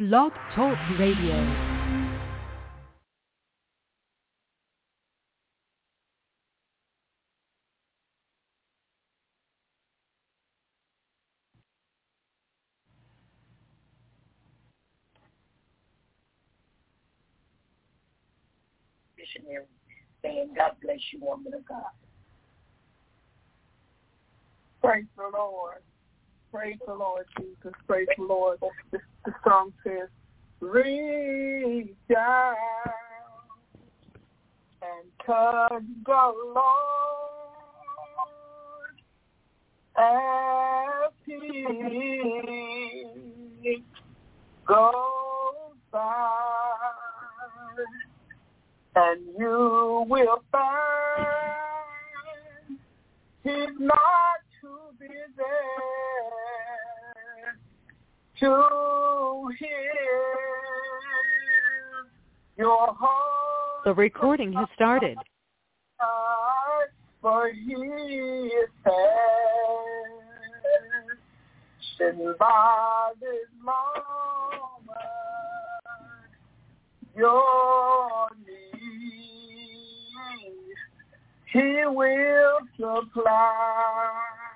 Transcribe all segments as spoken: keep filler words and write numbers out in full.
Blog Talk Radio. Missionary saying, God bless you, woman of God. Praise the Lord. Praise the Lord, Jesus. Praise the Lord. The, the song says, reach out and touch the Lord as he goes by, and you will find he's not too busy to hear your heart. The recording has started. For he is passion by this moment your need he will supply.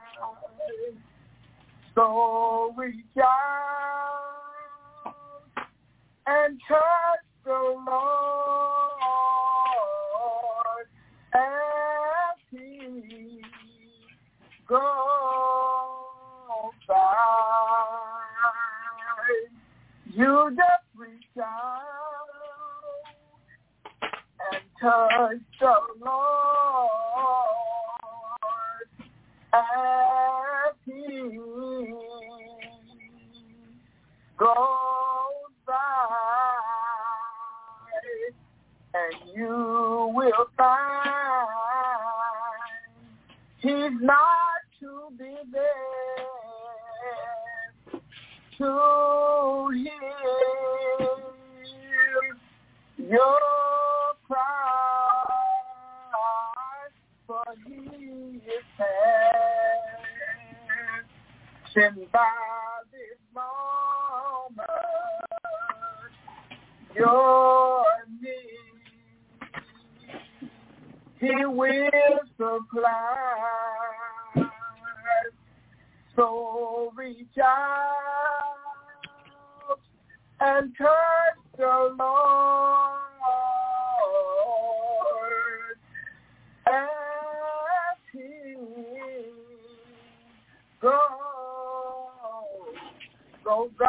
So reach out and touch the Lord as he goes by. You just reach out and touch the Lord as he goes by, and you will find he's not too busy to hear your cry, for he is passion by this moment your need he will supply. So reach out and touch the Lord as he goes, goes by.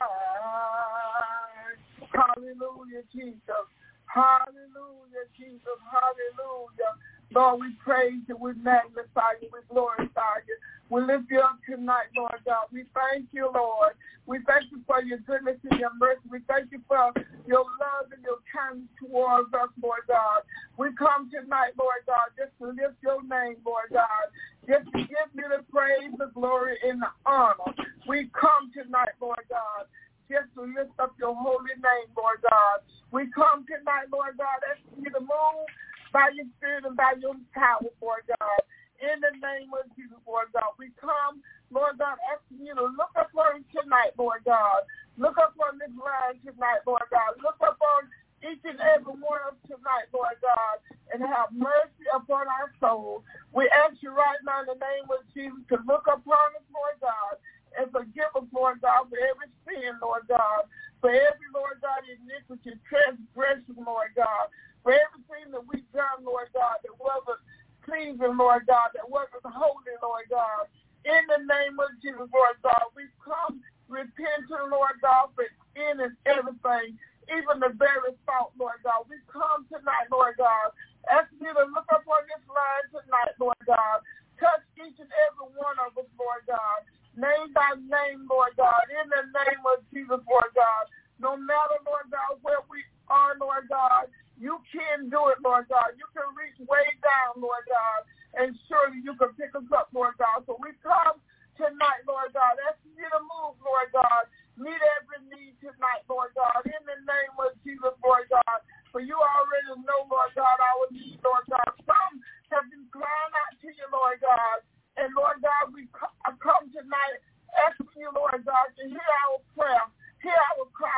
Hallelujah, Jesus. Hallelujah, Jesus. Hallelujah. Lord, we praise you, we magnify you, we glorify you. We lift you up tonight, Lord God. We thank you, Lord. We thank you for your goodness and your mercy. We thank you for your love and your kindness towards us, Lord God. We come tonight, Lord God, just to lift your name, Lord God, just to give you the praise, the glory, and the honor. We come tonight, Lord God, just to lift up your holy name, Lord God. We come tonight, Lord God, asking you to move by your spirit and by your power, Lord God. In the name of Jesus, Lord God, we come, Lord God, asking you to look upon tonight, Lord God. Look upon this line tonight, Lord God. Look upon each and every one of us tonight, Lord God, and have mercy upon our soul. We ask you right now in the name of Jesus to look upon us, Lord God, and forgive us, Lord God, for every sin, Lord God, for every, Lord God, iniquity, transgression, Lord God, for everything that we've done, Lord God, that wasn't pleasing, Lord God, that wasn't holy, Lord God. In the name of Jesus, Lord God, we come repenting, Lord God, for in and everything, even the very thought, Lord God. We come tonight, Lord God, asking you to look upon this line tonight, Lord God. Touch each and every one of us, Lord God, name by name, Lord God, in the name of Jesus, Lord God. No matter, Lord God, where we are, Lord God, you can do it, Lord God. You can reach way down, Lord God, and surely you can pick us up, Lord God. So we come tonight, Lord God, asking you to move, Lord God. Meet every need tonight, Lord God, in the name of Jesus, Lord God. For you already know, Lord God, our need, Lord God. Some have been crying out to you, Lord God. And, Lord God, we come tonight asking you, Lord God, to hear our prayer, hear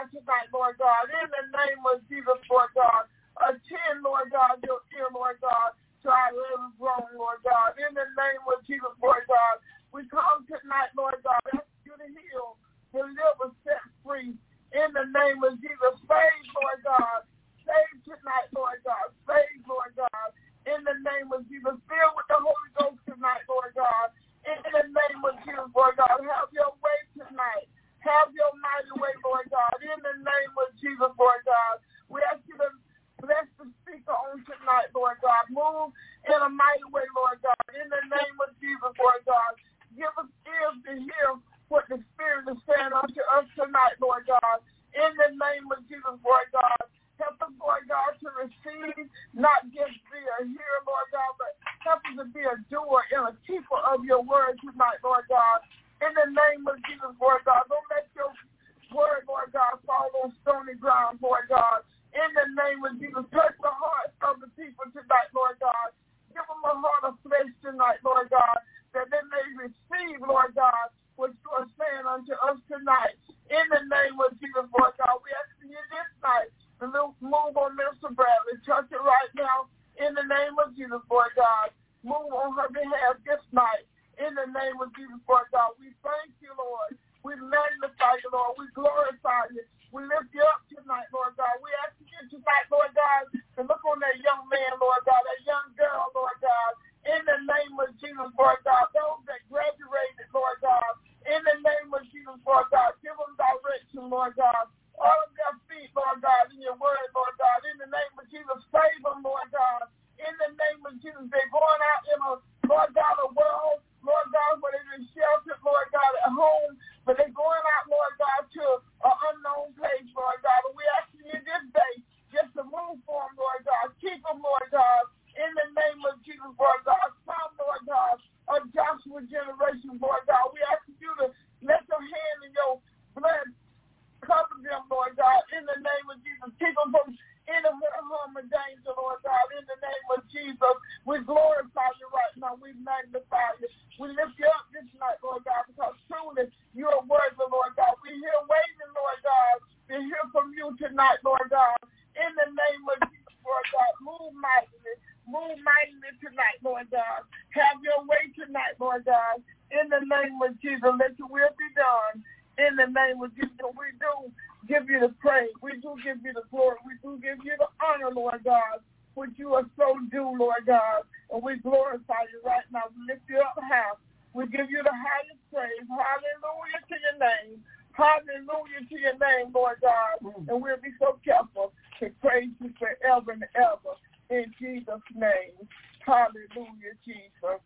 tonight, Lord God, in the name of Jesus, Lord God. Attend, Lord God, your ear, Lord God, to our little groan, Lord God. In the name of Jesus, Lord God, we come tonight, Lord God, ask you to heal, deliver, set free. In the name of Jesus, save, Lord God. Save tonight, Lord God. Save, Lord God. In the name of Jesus, fill with the Holy Ghost tonight, Lord God. In the name of Jesus, Lord God, have your way tonight. Have your mighty way, Lord God. In the name of Jesus, Lord God, we ask you to bless the speaker on tonight, Lord God. Move in a mighty way, Lord God. In the name of Jesus, Lord God. Give us ears to hear what the Spirit is saying unto us tonight, Lord God. In the name of Jesus, Lord God. Help us, Lord God, to receive, not just be a hearer, Lord God, but help us to be a doer and a keeper of your word tonight, Lord God. In the name of Jesus, Lord God. Don't let your word, Lord God, fall on stony ground, Lord God. In the name of Jesus, touch the hearts of the people tonight, Lord God. Give them a heart of flesh tonight, Lord God, that they may receive, Lord God, what you are saying unto us tonight. In the name of Jesus, Lord God, we ask you this night to move on Mister Bradley. Touch it right now. In the name of Jesus, Lord God. Move on her behalf this night. In the name of Jesus, Lord God. We thank you, Lord. We magnify you, Lord. We glorify you. We lift you up tonight, Lord God. We ask you tonight, Lord God, to look on that young man, Lord God, that young girl, Lord God. In the name of Jesus, Lord God. Those that graduated, Lord God. In the name of Jesus, Lord God. Give them direction, Lord God. All of their feet, Lord God, in your word, Lord God. In the name of Jesus, save them, Lord God. In the name of Jesus, they're going out in a, Lord God, a world, Lord God, where they've been sheltered, Lord God, at home. But they're going out, Lord God, to an unknown place, Lord God. And we ask you this day just to move for them, Lord God. Keep them, Lord God. In the name of Jesus, Lord God. Some, Lord God, of Joshua generation, Lord God. We ask you to let your hand and your blood cover them, Lord God. In the name of Jesus. Keep them from any harm or danger, Lord God. In the name of Jesus. We glorify you right now. We magnify you. We lift you up this night, Lord God, because truly you are worthy, Lord God. We're here waiting, Lord God, to hear from you tonight, Lord God. In the name of Jesus, Lord God, move mightily. Move mightily tonight, Lord God. Have your way tonight, Lord God. In the name of Jesus, let your will be done. In the name of Jesus, we do give you the praise. We do give you the glory. We do give you the honor, Lord God, which you are so due, Lord God. And we glorify you right now. We lift you up high. We give you the highest praise. Hallelujah to your name. Hallelujah to your name, Lord God. And we'll be so careful to praise you forever and ever. In Jesus' name. Hallelujah, Jesus.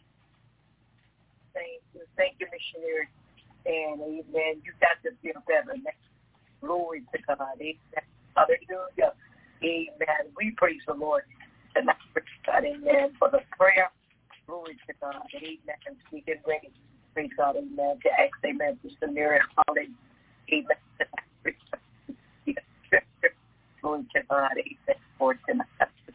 Thank you. Thank you, missionary. And amen. You got to feel better. Glory to God. Amen. Hallelujah. Amen. We praise the Lord tonight. God, amen, for the prayer. Glory to God. Amen. We get ready. Praise God. Amen. To ask, amen, Sister Mary Holly. Amen. Glory to God. Amen. For tonight.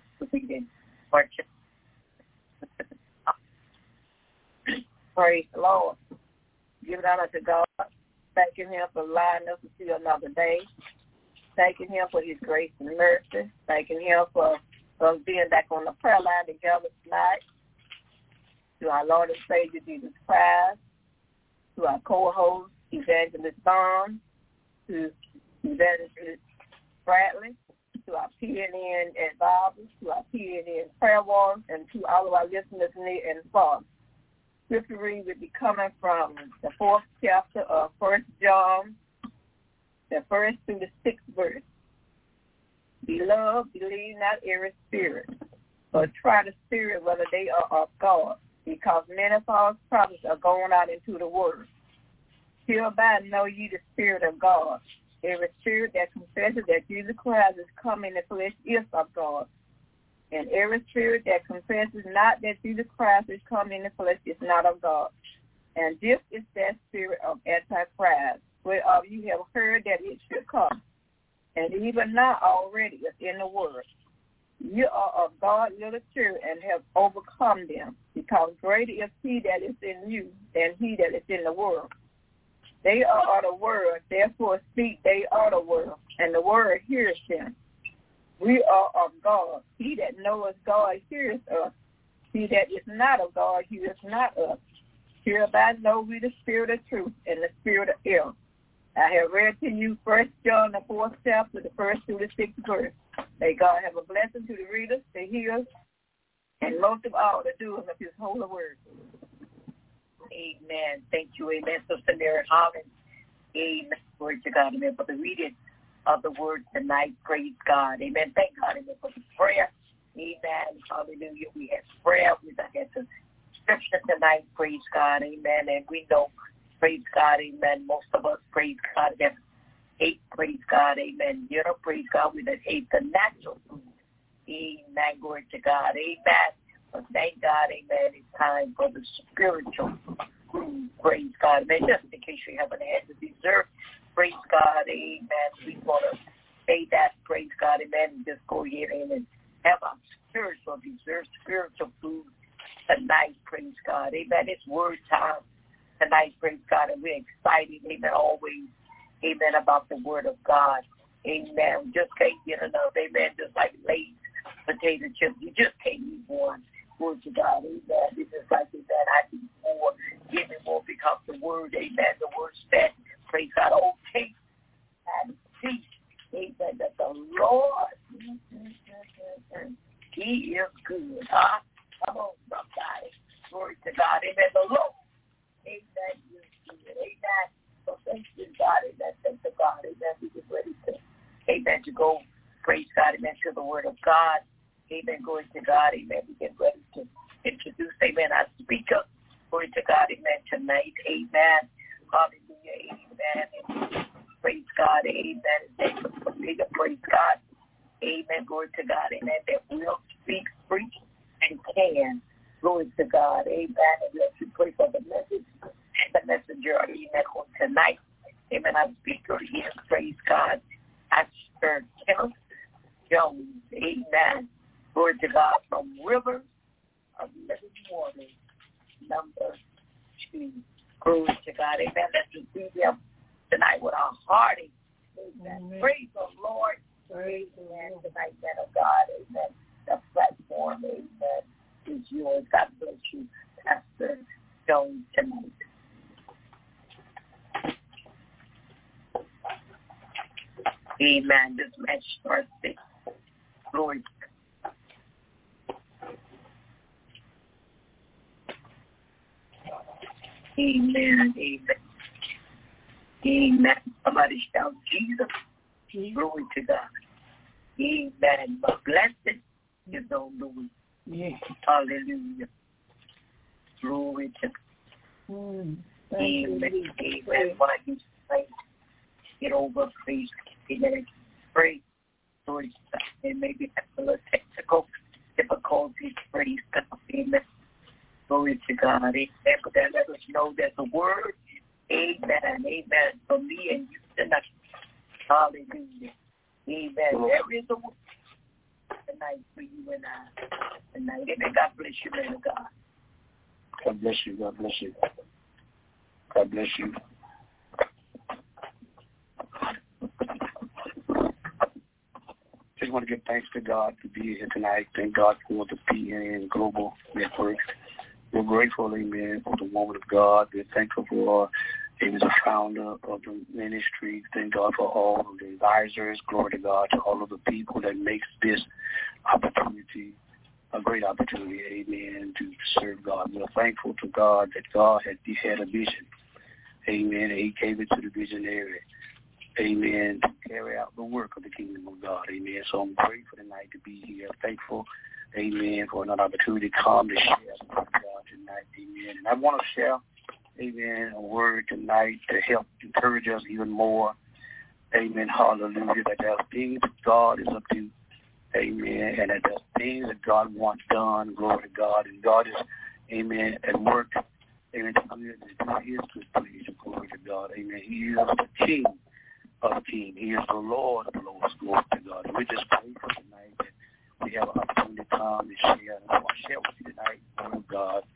Praise the Lord. Give it honor to God. Thanking him for allowing us to see another day. Thanking him for his grace and mercy. Thanking him for us being back on the prayer line together tonight. To our Lord and Savior Jesus Christ. To our co-host, Evangelist Barnes. To Evangelist Bradley. To our P N N advisors. To our P N N prayer warriors. And to all of our listeners near and far. Scripture reading will be coming from the fourth chapter of First John, the first through the sixth verse. Beloved, believe not every spirit, but try the spirit whether they are of God, because many false prophets are going out into the world. Hereby know ye the Spirit of God. Every spirit that confesses that Jesus Christ is come in the flesh is of God. And every spirit that confesses not that Jesus Christ is come in the flesh is not of God. And this is that spirit of Antichrist, whereof you have heard that it should come. And even now already is in the world. You are of God, little church, and have overcome them, because greater is he that is in you than he that is in the world. They are of the world, therefore speak they are the world, and the world hears them. We are of God. He that knoweth God hears us. He that is not of God hears not us. Hereby know we the spirit of truth and the spirit of error. I have read to you First John, the fourth chapter, the first through the sixth verse. May God have a blessing to the readers, the hearers, and most of all, the doers of his holy word. Amen. Thank you, amen, Sister Mary Holland. Amen. Glory to God, amen, for the reading of the word tonight. Praise God. Amen. Thank God, amen, for the prayer. Amen. Hallelujah. We had prayer. We had some scripture tonight. Praise God. Amen. And we know, praise God, amen, most of us, praise God, have ate, praise God, amen. You know, praise God, we have ate the natural food. Amen. Glory to God. Amen. But thank God, amen, it's time for the spiritual food. Praise God. Amen. Just in case you haven't had the dessert, praise God, amen. We want to say that, praise God, amen, and just go ahead and have our spiritual dessert, spiritual food tonight, praise God. Amen. It's word time tonight, praise God, and we're excited, amen, always, amen, about the word of God. Amen. We just can't get enough, amen, just like Lay's potato chips. You just can't eat one. Glory to God, amen. It's just like that. I need more, give me more, because the word, amen, the word said, praise God, oh, taste and see, amen, that the Lord, he is good, huh? Come on, somebody. Glory to God, amen, the Lord, amen, is good, amen. So thank you, God, amen, thank you, God, amen, we get ready to, amen, to go, praise God, amen, to the word of God. Amen. Glory to God. Amen. We get ready to introduce, amen, our speaker. Glory to God. Amen. Tonight. Amen. Hallelujah. Amen. And praise God. Amen. Thank you for being a praise God. Amen. Glory to God. Amen. That will speak, preach, and can. Glory to God. Amen. And let you pray for the message and the messenger. Amen. On tonight. Amen. Our speaker is, praise God, Pastor Kenneth Jones. Amen. Glory to God, from Rivers of Living Water, number two. Glory to God. Amen. Let's receive him tonight with our hearty. Amen. Amen. Praise the Lord. Praise Amen. Tonight, man of God. Amen. The platform, amen, is yours. God bless you, Pastor Jones, tonight. Amen. This match starts six. Glory to God. Amen. Amen. Amen. Somebody shout Jesus. Glory to God. Amen. But blessed is the Lord. Yes. Hallelujah. Glory to God. Mm. Amen. Amen. Why you say, get over, please. Amen. Pray. Glory to God. There may be a little technical difficulties. Praise God. Amen. Glory to God. Amen. But that let us know that the word, amen, amen, for me and you tonight. Hallelujah. Amen. There is a word tonight for you and I tonight. Amen. God bless you, man of God. God bless you. God bless you. God bless you. Just want to give thanks to God to be here tonight. Thank God for the P N N Global Network. We're grateful, amen, for the woman of God. We're thankful for, amen, the founder of the ministry. Thank God for all of the advisors. Glory to God, to all of the people that makes this opportunity a great opportunity, amen, to serve God. We're thankful to God that God had, he had a vision, amen, and he gave it to the visionary, amen, to carry out the work of the kingdom of God, amen. So I'm grateful tonight to be here, thankful, amen, for another opportunity to come to share the word of God tonight, amen. And I want to share, amen, a word tonight to help encourage us even more, amen, hallelujah, that there are things that God is up to, amen, and that there's things that God wants done, glory to God, and God is, amen, at work, amen, to do his good pleasure, glory to God, amen. He is the King of kings. He is the Lord of lords, glory to God. And we're just grateful tonight that we have an opportunity to come and share. And I want to share with you tonight, the word of God,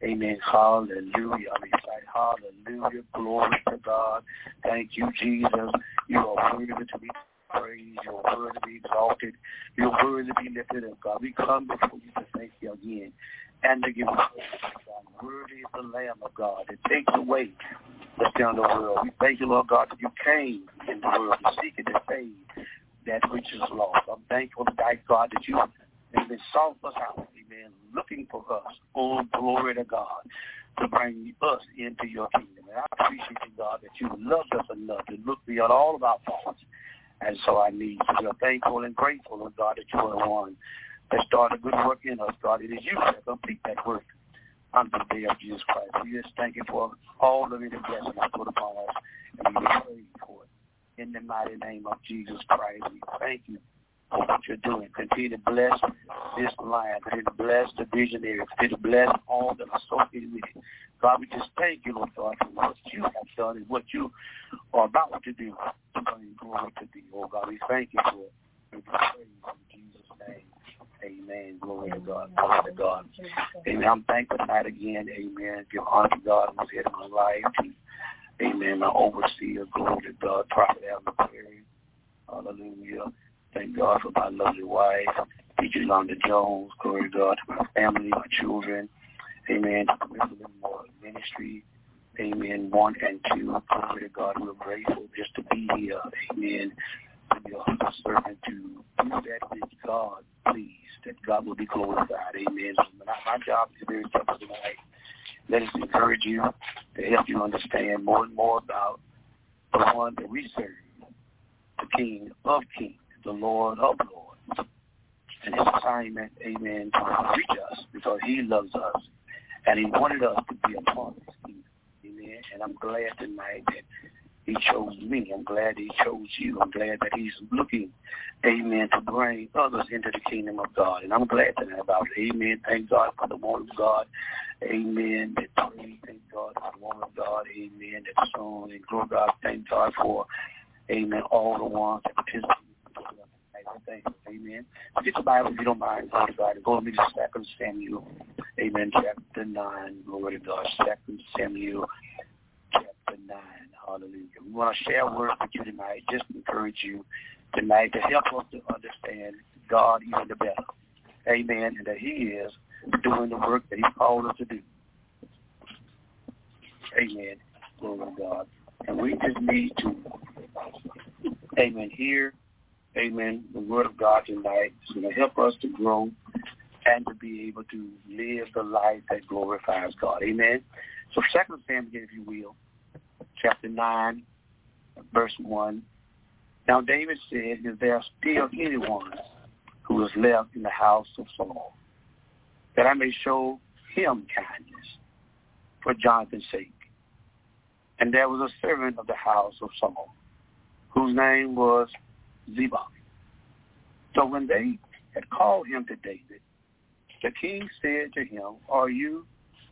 Amen. Hallelujah. I'm excited. Hallelujah. Glory to God. Thank you, Jesus. You are worthy to be praised. You're worthy to be exalted. You're worthy to be lifted up, God. We come before you to thank you again and to give you praise, God. Worthy is the Lamb of God that takes away the sin of the world. We thank you, Lord God, that you came in the world to seek and to save that which is lost. I'm thankful, thank God, that you have been sought us out, amen, looking for us. Oh, glory to God, to bring us into your kingdom. And I appreciate you, God, that you loved us enough to look beyond all of our faults. And so I need to be thankful and grateful, Lord God, that you are the one that started a good work in us, God. It is you that complete that work unto the day of Jesus Christ. We just thank you for all the many blessings you put upon us, and we praise for it. In the mighty name of Jesus Christ, we thank you for what you're doing. Continue to bless this line. Continue to bless the visionary. Continue to bless all that are associated with it. God, we just thank you, Lord God, for what you have done and what you are about to do to bring glory to thee. Oh, God, we thank you for it. We praise in Jesus' name. Amen. Glory to God. Glory to God. Amen. I'm thankful tonight again. Amen. Give honor to God who's head of my life. Amen. My overseer. Glory to God. Prophet Alvin Perry. Hallelujah. Thank God for my lovely wife, Teacher Yolanda Jones. Glory to God. To my family, my children. Amen. To the Memorial Ministry. Amen. One and two. Glory to God. We're grateful just to be here. Amen. To be a humble servant to do that which God please, that God will be glorified. Amen. So my, my job is very simple tonight. Let us encourage you to help you understand more and more about the one that we serve, the King of Kings, the Lord of Lords, and his assignment, amen, to reach us because he loves us and he wanted us to be a part of his kingdom. Amen. And I'm glad tonight that he chose me. I'm glad he chose you. I'm glad that he's looking, amen, to bring others into the kingdom of God. And I'm glad tonight about it. Amen. Thank God for the woman of God. Amen. That prayed. Thank God for the woman of God. Amen. That song. And glory God. Thank God for, amen, all the ones that participated. Thank you. Amen. Get the Bible if you don't mind. Glory to God. Go with me to Second Samuel. Amen. Chapter nine. Glory to God. Second Samuel. Chapter nine. Hallelujah. We want to share a word with you tonight, just to encourage you tonight to help us to understand God even the better. Amen. And that he is doing the work that he called us to do. Amen. Glory to God. And we just need to, amen, hear, amen, the word of God tonight. It's going to help us to grow and to be able to live the life that glorifies God. Amen. So Second Samuel, if you will. Chapter nine, verse one. Now David said, is there still anyone who is left in the house of Saul, that I may show him kindness for Jonathan's sake? And there was a servant of the house of Saul, whose name was Ziba. So when they had called him to David, the king said to him, are you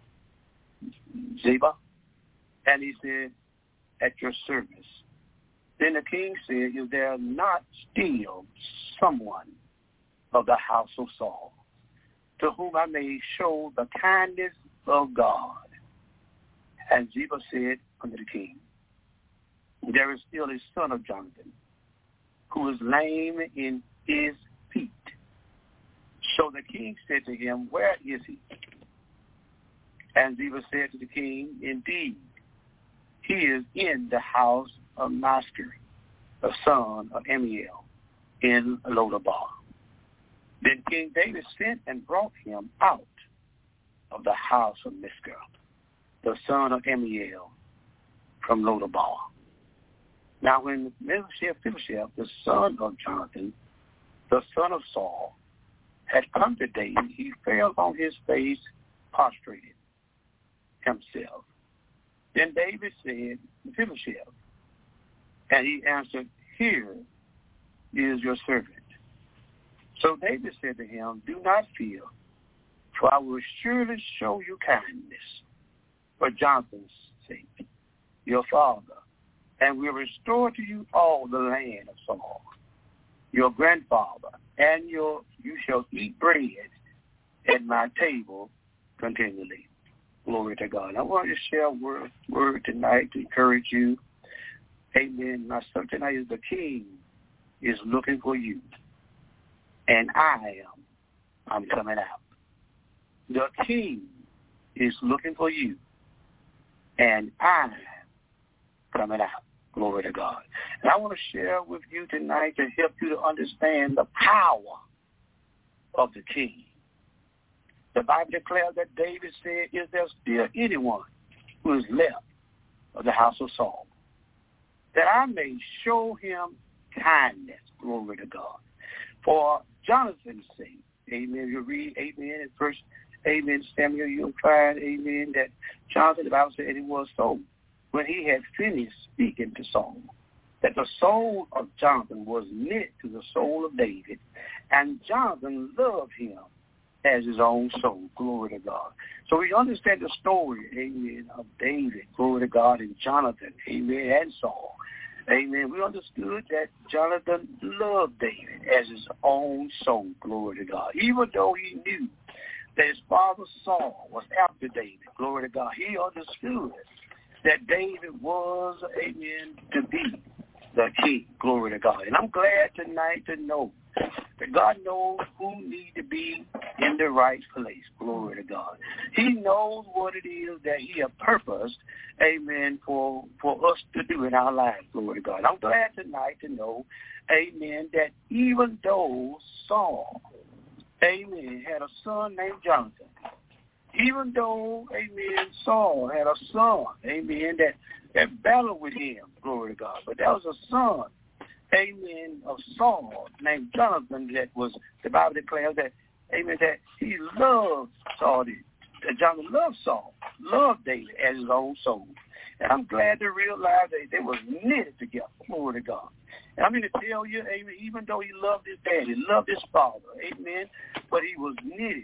Ziba? And he said, at your service. Then the king said, is there not still someone of the house of Saul, to whom I may show the kindness of God? And Ziba said unto the king, there is still a son of Jonathan, who is lame in his feet. So the king said to him, where is he? And Ziba said to the king, indeed, he is in the house of Master, the son of Amiel, in Lodabar. Then King David sent and brought him out of the house of Miska, the son of Amiel, from Lodabar. Now when Mephibosheth, the son of Jonathan, the son of Saul, had come to David, he fell on his face, prostrated himself. Then David said, Mephibosheth. And he answered, here is your servant. So David said to him, do not fear, for I will surely show you kindness for Jonathan's sake, your father, and will restore to you all the land of Saul, your grandfather, and your you shall eat bread at my table continually. Glory to God. I want to share a word, word tonight to encourage you. Amen. My subject tonight is the King is looking for you. And I am. I'm coming out. The King is looking for you. And I'm coming out. Glory to God. And I want to share with you tonight to help you to understand the power of the King. The Bible declares that David said, is there still anyone who is left of the house of Saul, that I may show him kindness? Glory to God. For Jonathan's sake, amen. You read, amen, at first, amen, Samuel, you'll find, amen, that Jonathan, the Bible said it was so. When he had finished speaking to Saul, that the soul of Jonathan was knit to the soul of David, and Jonathan loved him as his own soul. Glory to God. So we understand the story, amen, of David, glory to God, and Jonathan, amen, and Saul. Amen. We understood that Jonathan loved David as his own soul. Glory to God. Even though he knew that his father Saul was after David. Glory to God. He understood that David was, amen, to be the king. Glory to God. And I'm glad tonight to know that God knows who need to be in the right place. Glory to God. He knows what it is that he has purposed, amen, for, for us to do in our lives. Glory to God. I'm glad tonight to know, amen, that even though Saul, amen, had a son named Jonathan, even though, amen, Saul had a son, amen, that, that battled with him, glory to God, but that was a son, amen, of Saul named Jonathan that was, the Bible declares that, amen, that he loved Saul, that Jonathan loved Saul, loved David as his own soul. And I'm glad to realize that they were knitted together, glory to God. And I'm going to tell you, amen, even though he loved his dad, he loved his father, amen, but he was knitted.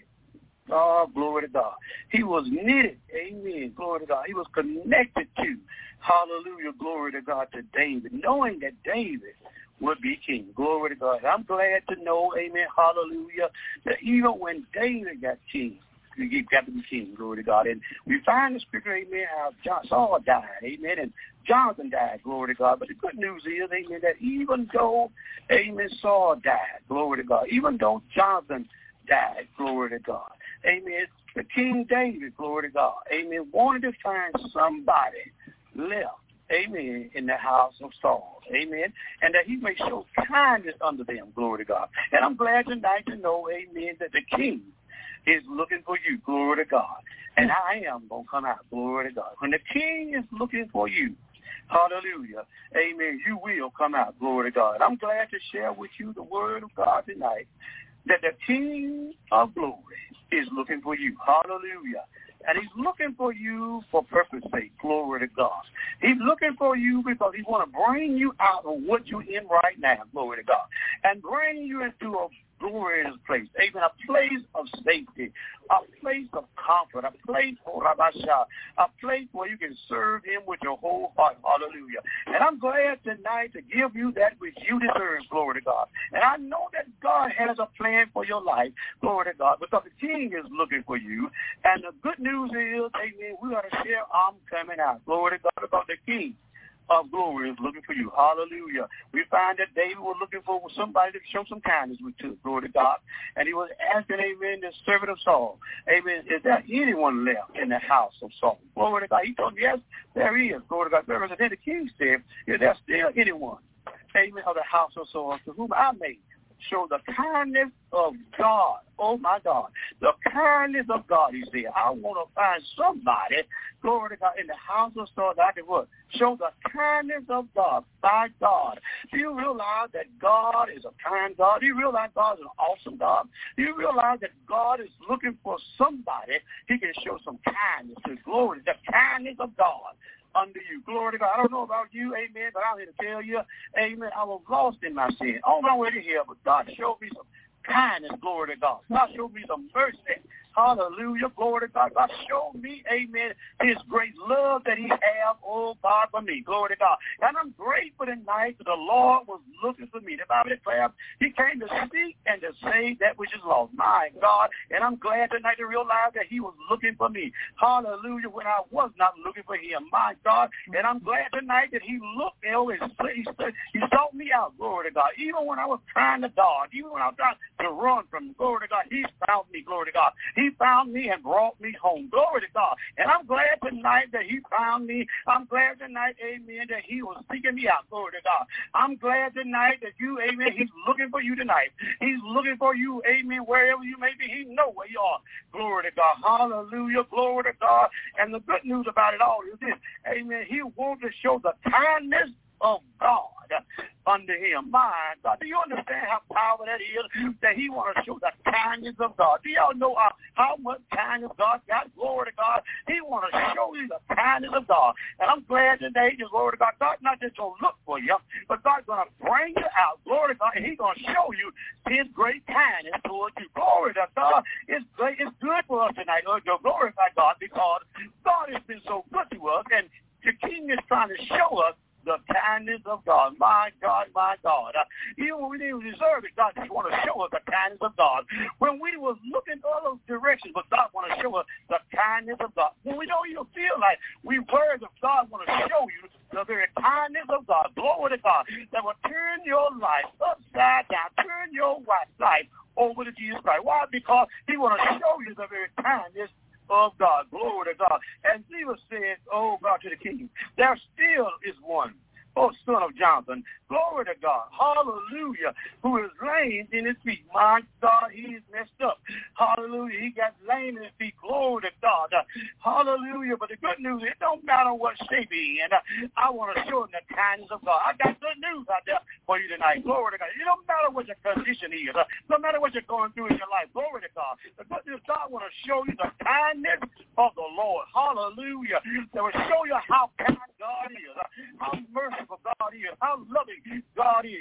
Oh, glory to God. He was knitted, amen, glory to God. He was connected to, hallelujah, glory to God, to David, knowing that David would be king. Glory to God. I'm glad to know, amen, hallelujah, that even when David got king, he got to be king, glory to God. And we find the scripture, amen, how John, Saul died, amen, and Jonathan died, glory to God. But the good news is, amen, that even though, amen, Saul died, glory to God, even though Jonathan died, glory to God, amen, the King David, glory to God, amen, wanted to find somebody left, amen, in the house of Saul, amen, and that he may show kindness unto them, glory to God. And I'm glad tonight to know, amen, that the king is looking for you, glory to God. And I am going to come out, glory to God. When the king is looking for you, hallelujah, amen, you will come out, glory to God. I'm glad to share with you the word of God tonight, that the King of glory is looking for you, hallelujah. And he's looking for you for purpose sake, glory to God. He's looking for you because he want to bring you out of what you're in right now, glory to God, and bring you into a glorious place, amen, a place of safety, a place of comfort, a place, oh, Rabasha, a place where you can serve him with your whole heart, hallelujah. And I'm glad tonight to give you that which you deserve, glory to God. And I know that God has a plan for your life, glory to God, because the King is looking for you. And the good news is, amen, we're going to share I'm coming out, glory to God, because the King of glory is looking for you. Hallelujah. We find that David was looking for somebody to show some kindness to, glory to God. And he was asking, amen, the servant of Saul, amen, is there anyone left in the house of Saul? Glory to God. He told him, yes, there is. Glory to God. And then the king said, is there still anyone, amen, of the house of Saul to whom I may show the kindness of God? Oh, my God. The kindness of God, he said. I want to find somebody, glory to God, in the house of Saul that I can what? Show the kindness of God by God. Do you realize that God is a kind God? Do you realize God is an awesome God? Do you realize that God is looking for somebody he can show some kindness to? Glory, the kindness of God under you. Glory to God. I don't know about you, amen, but I'm here to tell you, amen, I was lost in my sin. On my way to here, but God showed me some kindness, glory to God. God showed me some mercy, Hallelujah. Glory to God. God showed me, amen, his great love that he have, oh God, for me. Glory to God. And I'm grateful tonight that the Lord was looking for me. The Bible declares he came to seek and to save that which is lost. My God. And I'm glad tonight to realize that he was looking for me. Hallelujah. When I was not looking for him. My God. And I'm glad tonight that he looked, you know, and he, he sought me out. Glory to God. Even when I was trying to dodge, even when I was trying to run from him, glory to God, he found me. Glory to God. He found me and brought me home. Glory to God. And I'm glad tonight that he found me. I'm glad tonight, amen, that he was seeking me out. Glory to God. I'm glad tonight that you, amen, he's looking for you tonight. He's looking for you, amen, wherever you may be. He know where you are. Glory to God. Hallelujah. Glory to God. And the good news about it all is this, amen, he wants to show the kindness of God unto him. My God, do you understand how powerful that is? That he wants to show the kindness of God. Do y'all know how, how much kindness God got? Glory to God. He wants to show you the kindness of God. And I'm glad today, just glory to God, God's not just going to look for you, but God's going to bring you out. Glory to God. And he's going to show you his great kindness towards you. Glory to God. It's great. It's good for us tonight. Lord, glorify God, because God has been so good to us, and the King is trying to show us the kindness of God. My God, my God. Uh, even when we didn't deserve it, God just want to show us the kindness of God. When we was looking all those directions, but God want to show us the kindness of God. When we don't even feel like we words of God want to show you the very kindness of God. Glory to God. That will turn your life upside down. Turn your life over to Jesus Christ. Why? Because he want to show you the very kindness of God. Glory to God. And Jesus said, oh God, to the king, there still is one, oh son of Jonathan, glory to God, hallelujah, who is lame in his feet. My God, he is messed up. Hallelujah, he got lame in his feet. Glory to God. Uh, hallelujah. But the good news, it don't matter what shape he in. Uh, I want to show him the kindness of God. I got good news out there for you tonight. Glory to God. It don't matter what your condition is. Uh, no matter what you're going through in your life. Glory to God. The good news, God want to show you the kindness of the Lord. Hallelujah. That will show you how kind God is, uh, how merciful God is, how loving God is.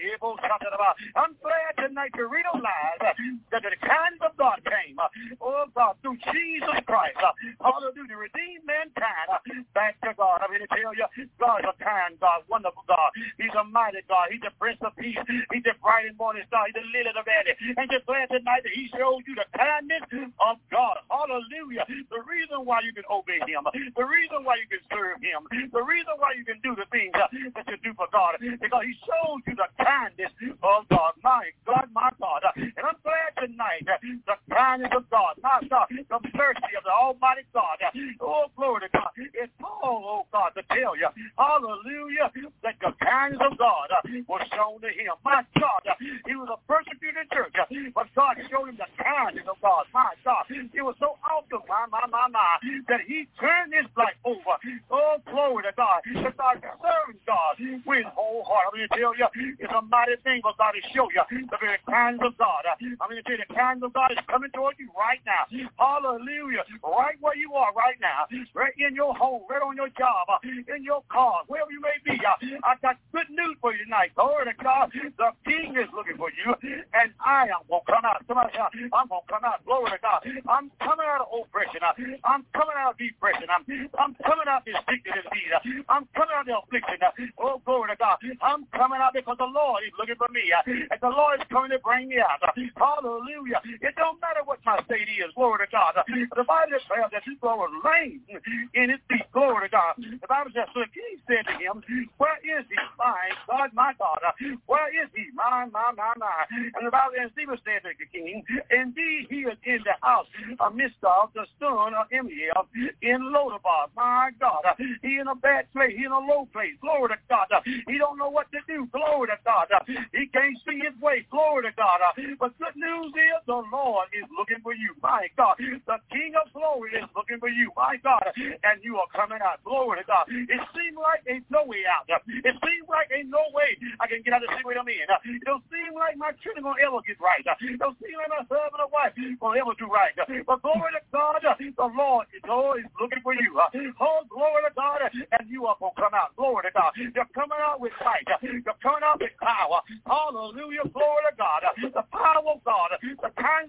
I'm glad tonight to realize uh, that the kindness of God came, uh, oh God, through Jesus Christ. Uh, hallelujah, to redeem mankind uh, back to God. I'm here to tell you, God is a kind God, wonderful God. He's a mighty God. He's the Prince of Peace. He's the bright and morning star. He's the lily of the valley. And just glad tonight that he showed you the kindness of God. Hallelujah. The reason why you can obey him, the reason why you can serve him, the reason why you can do the things uh, that you do for God, because he showed you the kindness of God. My God, my God. Uh, and I'm glad tonight uh, the kindness of God, my God, the mercy of the Almighty God. Uh, oh, glory to God. It's all, oh God, to tell you, hallelujah, that the kindness of God uh, was shown to him. My God, uh, he was a persecuted church, uh, but God showed him the kindness of God. My God, it was so awesome, my, my, my, my, that he turned his life over. Oh, glory to God. To start serving God with whole heart. I'm going to tell you, it's a mighty thing for God to show you the very kindness of God. I'm going to tell you, the kindness of God is coming toward you right now. Hallelujah. Right where you are right now. Right in your home, right on your job, in your car, wherever you may be. I got good news for you tonight. Glory to God. The King is looking for you, and I am going to come out. Somebody say, I'm going to come out. Glory to God. I'm coming out of oppression. I'm coming out of depression. I'm, I'm coming out of this sickness and disease. I'm coming out of the affliction. Oh, glory to God. I'm coming out because the Lord is looking for me. And the Lord is coming to bring me out. Hallelujah. It don't matter what my state is. Glory to God. The Bible says that people are lame in his feet. Glory to God. The Bible says, so the king said to him, where is he? My God, my God. Where is he? My, my, my, my. And the Bible says, Stephen said to the king, indeed he is in the house of Mistah, the son of Amiel, in Lodabar. My God. He in a bad place. He in a low place. Glory to God. He don't know what to do. Glory to God. He can't see his way. Glory to God. But good news is the Lord is looking for you. My God. The King of glory is looking for you. My God. And you are coming out. Glory to God. It seems like there's no way out. It seems like there's no way I can get out of the situation I'm in. It don't seem like my children going to ever get right. It don't seem like my husband or wife will ever do right. But glory to God, the Lord is always looking for you. Oh, glory to God. And you are going to come out. Glory to God. You're coming out with light. You're coming out with power. Hallelujah. Glory to God. The power of God. The kindness of God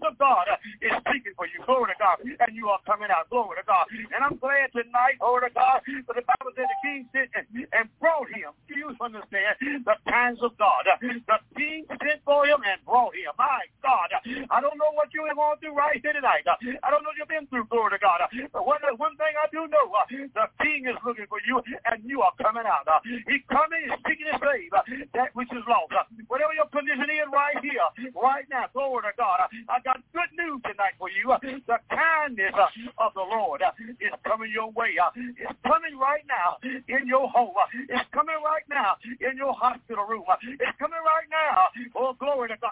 God, is speaking for you. Glory to God. And you are coming out. Glory to God. And I'm glad tonight, glory to God, for the Bible said the king sent and, and brought him. Do you understand the times of God? The king sent for him and brought him. My God, I don't know what you are going through right here tonight. I don't know what you've been through, glory to God. But one, one thing I do know, the king is looking for you, and you are coming out. He's coming, he's seeking to save that which is lost. Whatever your condition is right here, right now, glory to God. I got good news tonight for you. The kindness of the Lord is coming your way. It's coming right now in your home. It's coming right now in your hospital room. It's coming right now, oh, glory to God,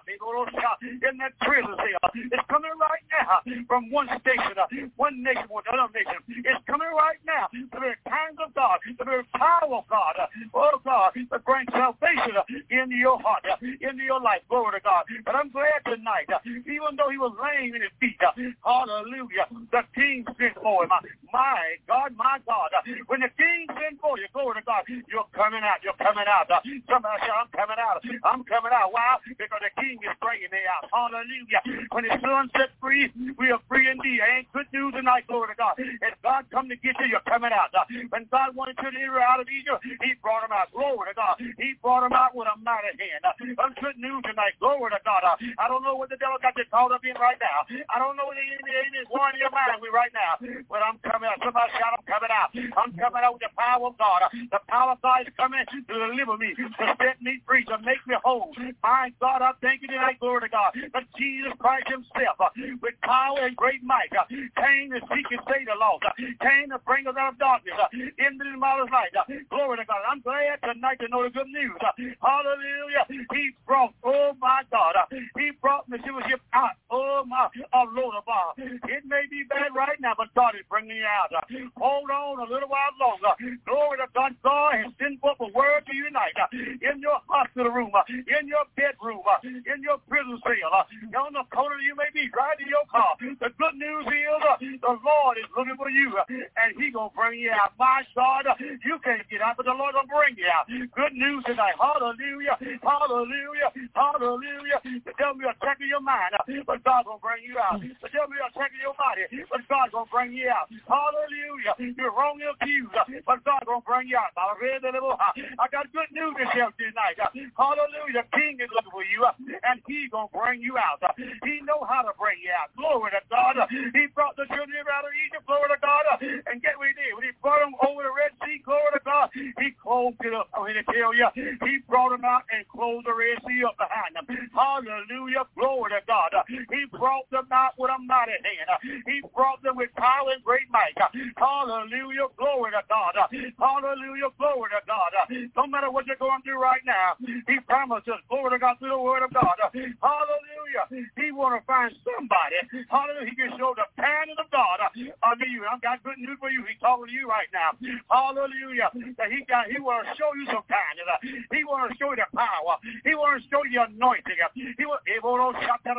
in that prison cell. It's coming right now from one station, one nation, one other nation. It's coming right now. The very times of God, the very power of God, oh, God, to bring salvation into your heart, into your life. Glory to God. But I'm glad tonight, even though he was laying in his feet, hallelujah, the king sent for him. My God, my God. When the king sent for you, glory to God, you're coming out. You're coming out. Somebody say, I'm coming out. I'm coming out. Why? Because the king is bringing me out. Hallelujah. When his son set free, we are free indeed. Ain't good news tonight, glory to God. If God come to get you, you're coming out. When God wanted to deliver out of Egypt, he brought him out. Glory to God. He brought him out with a mighty hand. That's good news tonight. Glory to God. I don't know what the devil got you caught up in right now. I don't know what the enemy is going in your mind with right now. But I'm coming out. Somebody shout, I'm coming out. I'm coming out with the power of God. The power of God is coming to deliver me, to set me free, to make me whole. My God, I thank you tonight, glory to God, that Jesus Christ himself, uh, with power and great might, uh, came to seek and save the lost, uh, came to bring us out of darkness uh, into the marvelous light. Uh, glory to God. I'm glad tonight to know the good news. Uh, hallelujah. He brought, oh my God, uh, he brought the ship out. Oh my, oh Lord of all. It may be bad right now, but God is bringing you out. Uh, hold on a little while longer. Glory to God. God has sent forth a word to you tonight uh, in your hospital room, uh, in your bedroom, uh, in your prison cell, uh, on the corner you may be driving your car. The good news is uh, the Lord is looking for you, uh, and he going to bring you out. My God, uh, you can't get out, but the Lord will bring you out. Good news tonight. Hallelujah. Hallelujah. Hallelujah. The devil will attack your mind, uh, but God going to bring you out. The devil will attack your body, but God going to bring you out. Hallelujah. You're wrongly accused, uh, but God going to bring you out. I got good news to tell you tonight. Hallelujah. The king is looking for you, and he going to bring you out. He know how to bring you out. Glory to God. He brought the children out of Egypt. Glory to God. And get what he did. When he brought them over the Red Sea, glory to God, he closed it up. I'm here to tell you, he brought them out and closed the Red Sea up behind them. Hallelujah. Glory to God. He brought them out with a mighty hand. He brought them with power and great might. Hallelujah. Glory to God. Hallelujah. Glory to God. No matter what you're going through right now, he promised us, glory to God, through the word of God. Hallelujah. He want to find somebody, hallelujah, he can show the kindness of God unto you. I've got good news for you. He's talking to you right now. Hallelujah. That he got, he want to show you some kindness. He want to show you the power. He want to show you the anointing. He want, he want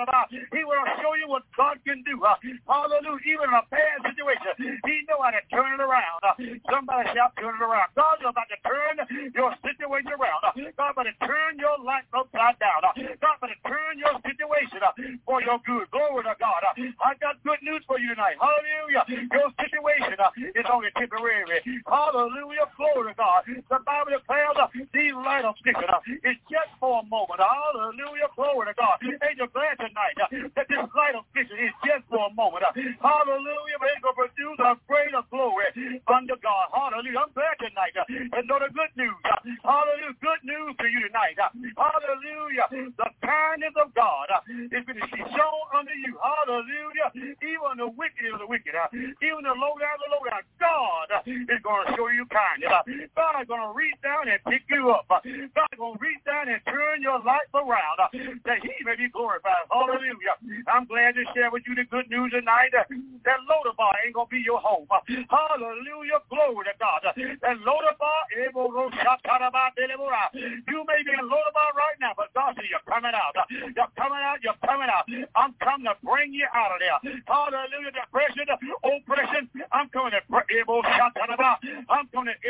to show you what God can do. Hallelujah. Even in a bad situation, he know how to turn it around. Somebody shout, turn it around. God's about to turn your situation around. God about to turn your life upside down. God about to turn your situation for your good. Glory to God. I got good news for you tonight. Hallelujah. Your situation is only temporary. Hallelujah. Glory to God. The Bible declares these light affliction is just for a moment. Hallelujah. Glory to God. Ain't you glad tonight that this light affliction is just for a moment? Hallelujah. But it's going to produce a greater glory under God. Hallelujah. I'm glad tonight and know the good news. Hallelujah. Good news to you tonight. Hallelujah. The kindness of God is going to be shown unto you. Hallelujah. Even the wicked is the wicked. Even the low down, the low down. God is going to show you kindness. God is going to reach down and pick you up. God is going to reach down and turn your life around that he may be glorified. Hallelujah. I'm glad to share with you the good news tonight. That Lodabar ain't going to be your home. Hallelujah. Glory to God. That Lodabar, You may be in Lodabar right now, but God said, you're coming out. You're coming out. You're coming out. I'm coming to bring you out of there. Hallelujah. Depression, oppression. I'm coming to I'm coming to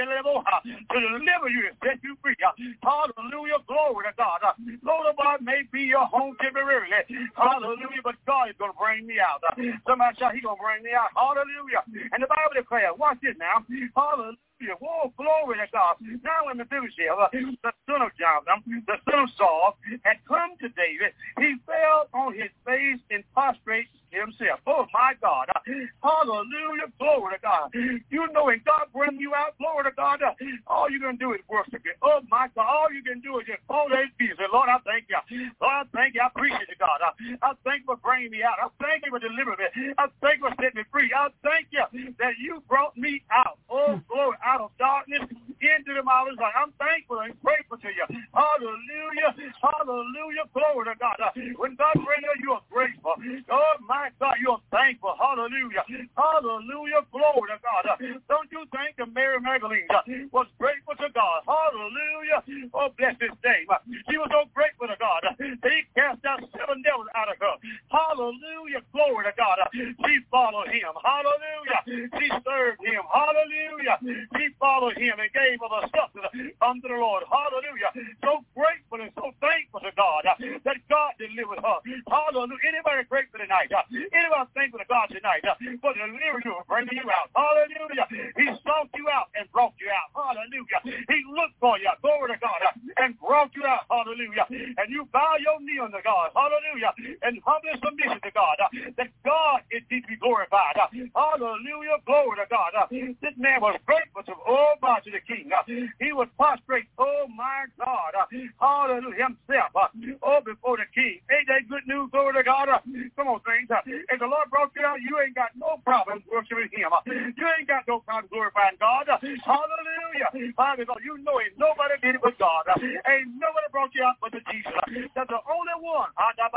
to deliver you and set you free. Hallelujah. Glory to God. Lodabar may be your home temporarily. Hallelujah. But God is going to bring me out. Somebody shout, he's going to bring me out. Hallelujah. And the Bible declares, watch this now. Hallelujah. Whoa, glory to God. Now when Mephibosheth, the son of Jonathan, the son of Saul, had come to David, he fell on his face and prostrate himself. Oh, my God. Hallelujah. Glory to God. You know when God brings you out, glory to God, all you're going to do is worship Him. Oh, my God. All you can do is just fall at His feet and say, Lord, I thank you. Lord, I thank you. I appreciate you, God. I, I thank you for bringing me out. I thank you for delivering me. I thank you for setting me free. I thank you that you brought me out. Oh, glory, out of darkness into the marvelous light. I'm thankful and grateful to you. Hallelujah. Hallelujah. Glory to God. When God brings you, you are grateful. Oh, my God, you're thankful. Hallelujah. Hallelujah. Glory to God. Don't you think that Mary Magdalene was grateful to God? Hallelujah. Oh, bless His name. She was so grateful to God that He cast out seven devils out of her. Hallelujah. Glory to God. She followed Him. Hallelujah. She served Him. Hallelujah. She followed Him and gave of her substance unto the Lord. Hallelujah. So grateful and so thankful to God that God delivered her. Hallelujah. Anybody grateful tonight? Anybody thankful to God tonight for delivering you and bringing you out? Hallelujah. He sought you out and brought you out. Hallelujah. He looked for you. Glory to God. And brought you out. Hallelujah. And you bow your knee unto God. Hallelujah. And humble submission to God. That God is deeply glorified. Hallelujah. Glory to God. This man was grateful to, oh God, to the king. He was prostrate. Oh my God. Hallelujah. Himself. Oh, before the king. Ain't that good news? Glory to God. Come on, things. If the Lord brought you out, you ain't got no problem worshiping Him. You ain't got no problem glorifying God. Hallelujah. Because you know ain't nobody did it but God. Ain't nobody brought you out but the Jesus. That's the only one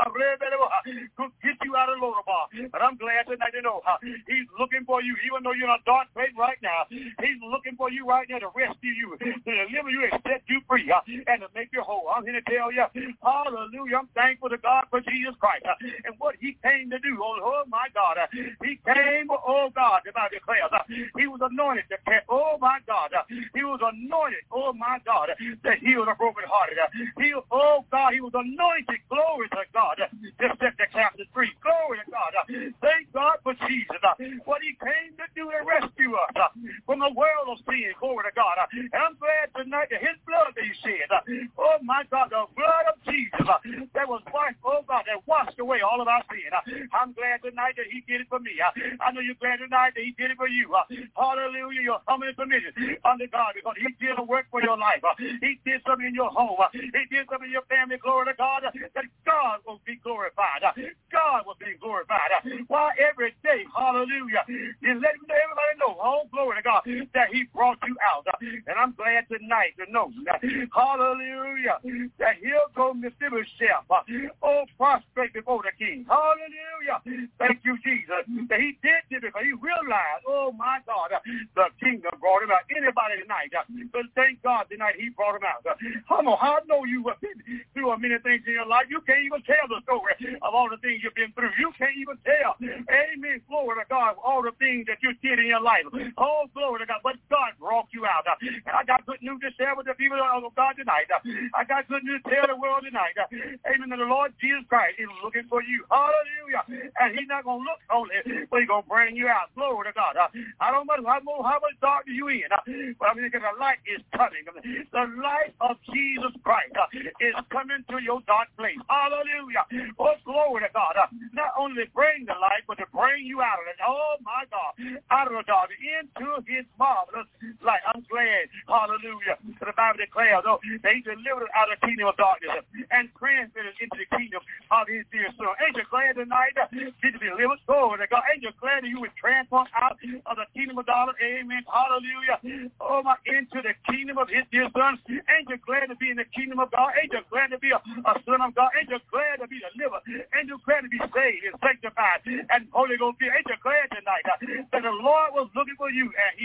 could get you out of Lodabar. But I'm glad tonight to know He's looking for you, even though you're in a dark place right now. He's looking for you right now to rescue you, to deliver you and set you free, and to make you whole. I'm here to tell you, hallelujah, I'm thankful to God for Jesus Christ and what He came to do. Oh, oh my God. He came, oh God, the Bible declares, He was anointed to, oh my God, He was anointed, oh my God, to heal the brokenhearted. He, oh God, He was anointed, glory to God, to set the captives free. Glory to God. Thank God for Jesus, what He came to do to rescue us from the world of sin. Glory to God. And I'm glad tonight that His blood that He shed, oh my God, the blood of Jesus that was washed, oh God, that washed away all of our sin. I'm glad tonight that He did it for me. I know you're glad tonight that He did it for you. Hallelujah. You're humbly submitted under God because He did a work for your life. He did something in your home. He did something in your family. Glory to God. That God will be glorified. God will be glorified. Why every day, hallelujah, you let everybody know, oh, glory to God, that He brought you out. And I'm glad tonight to know that, hallelujah, that here go Mephibosheth, oh, prostrate before the king. Hallelujah. Thank you, Jesus, that he did it because he realized, oh, my God, the kingdom brought him out. Anybody tonight, but thank God tonight He brought him out. Come on, I know you have been through many things in your life. You can't even tell the story of all the things you've been through. You can't even tell, amen, glory to God, all the things that you did in your life. Oh, glory to God, but God brought you out. And I got good news to share with the people of God tonight. I got good news to tell the world tonight. Amen, the Lord Jesus Christ is looking for you. Hallelujah. And He's not going to look only, but He's going to bring you out. Glory to God. I don't know how, how much darkness you in, but I mean, the light is coming. The light of Jesus Christ is coming to your dark place. Hallelujah. Oh, glory to God. Not only bring the light, but to bring you out of it. Oh, my God. Out of the dark into His marvelous light. I'm glad. Hallelujah. The Bible declares, oh, that He delivered us out of the kingdom of darkness and transferred us into the kingdom of His dear Son. Ain't you glad tonight that you be delivered? Glory to God. Ain't you glad that you were transformed out of the kingdom of darkness? Amen. Hallelujah. Oh, my, into the kingdom of His dear Son. Ain't you glad to be in the kingdom of God? Ain't you glad to be a, a son of God? Ain't you glad to be delivered? Ain't you glad to be saved and sanctified and Holy Ghost? Ain't you glad tonight uh, that the Lord was looking for you and He,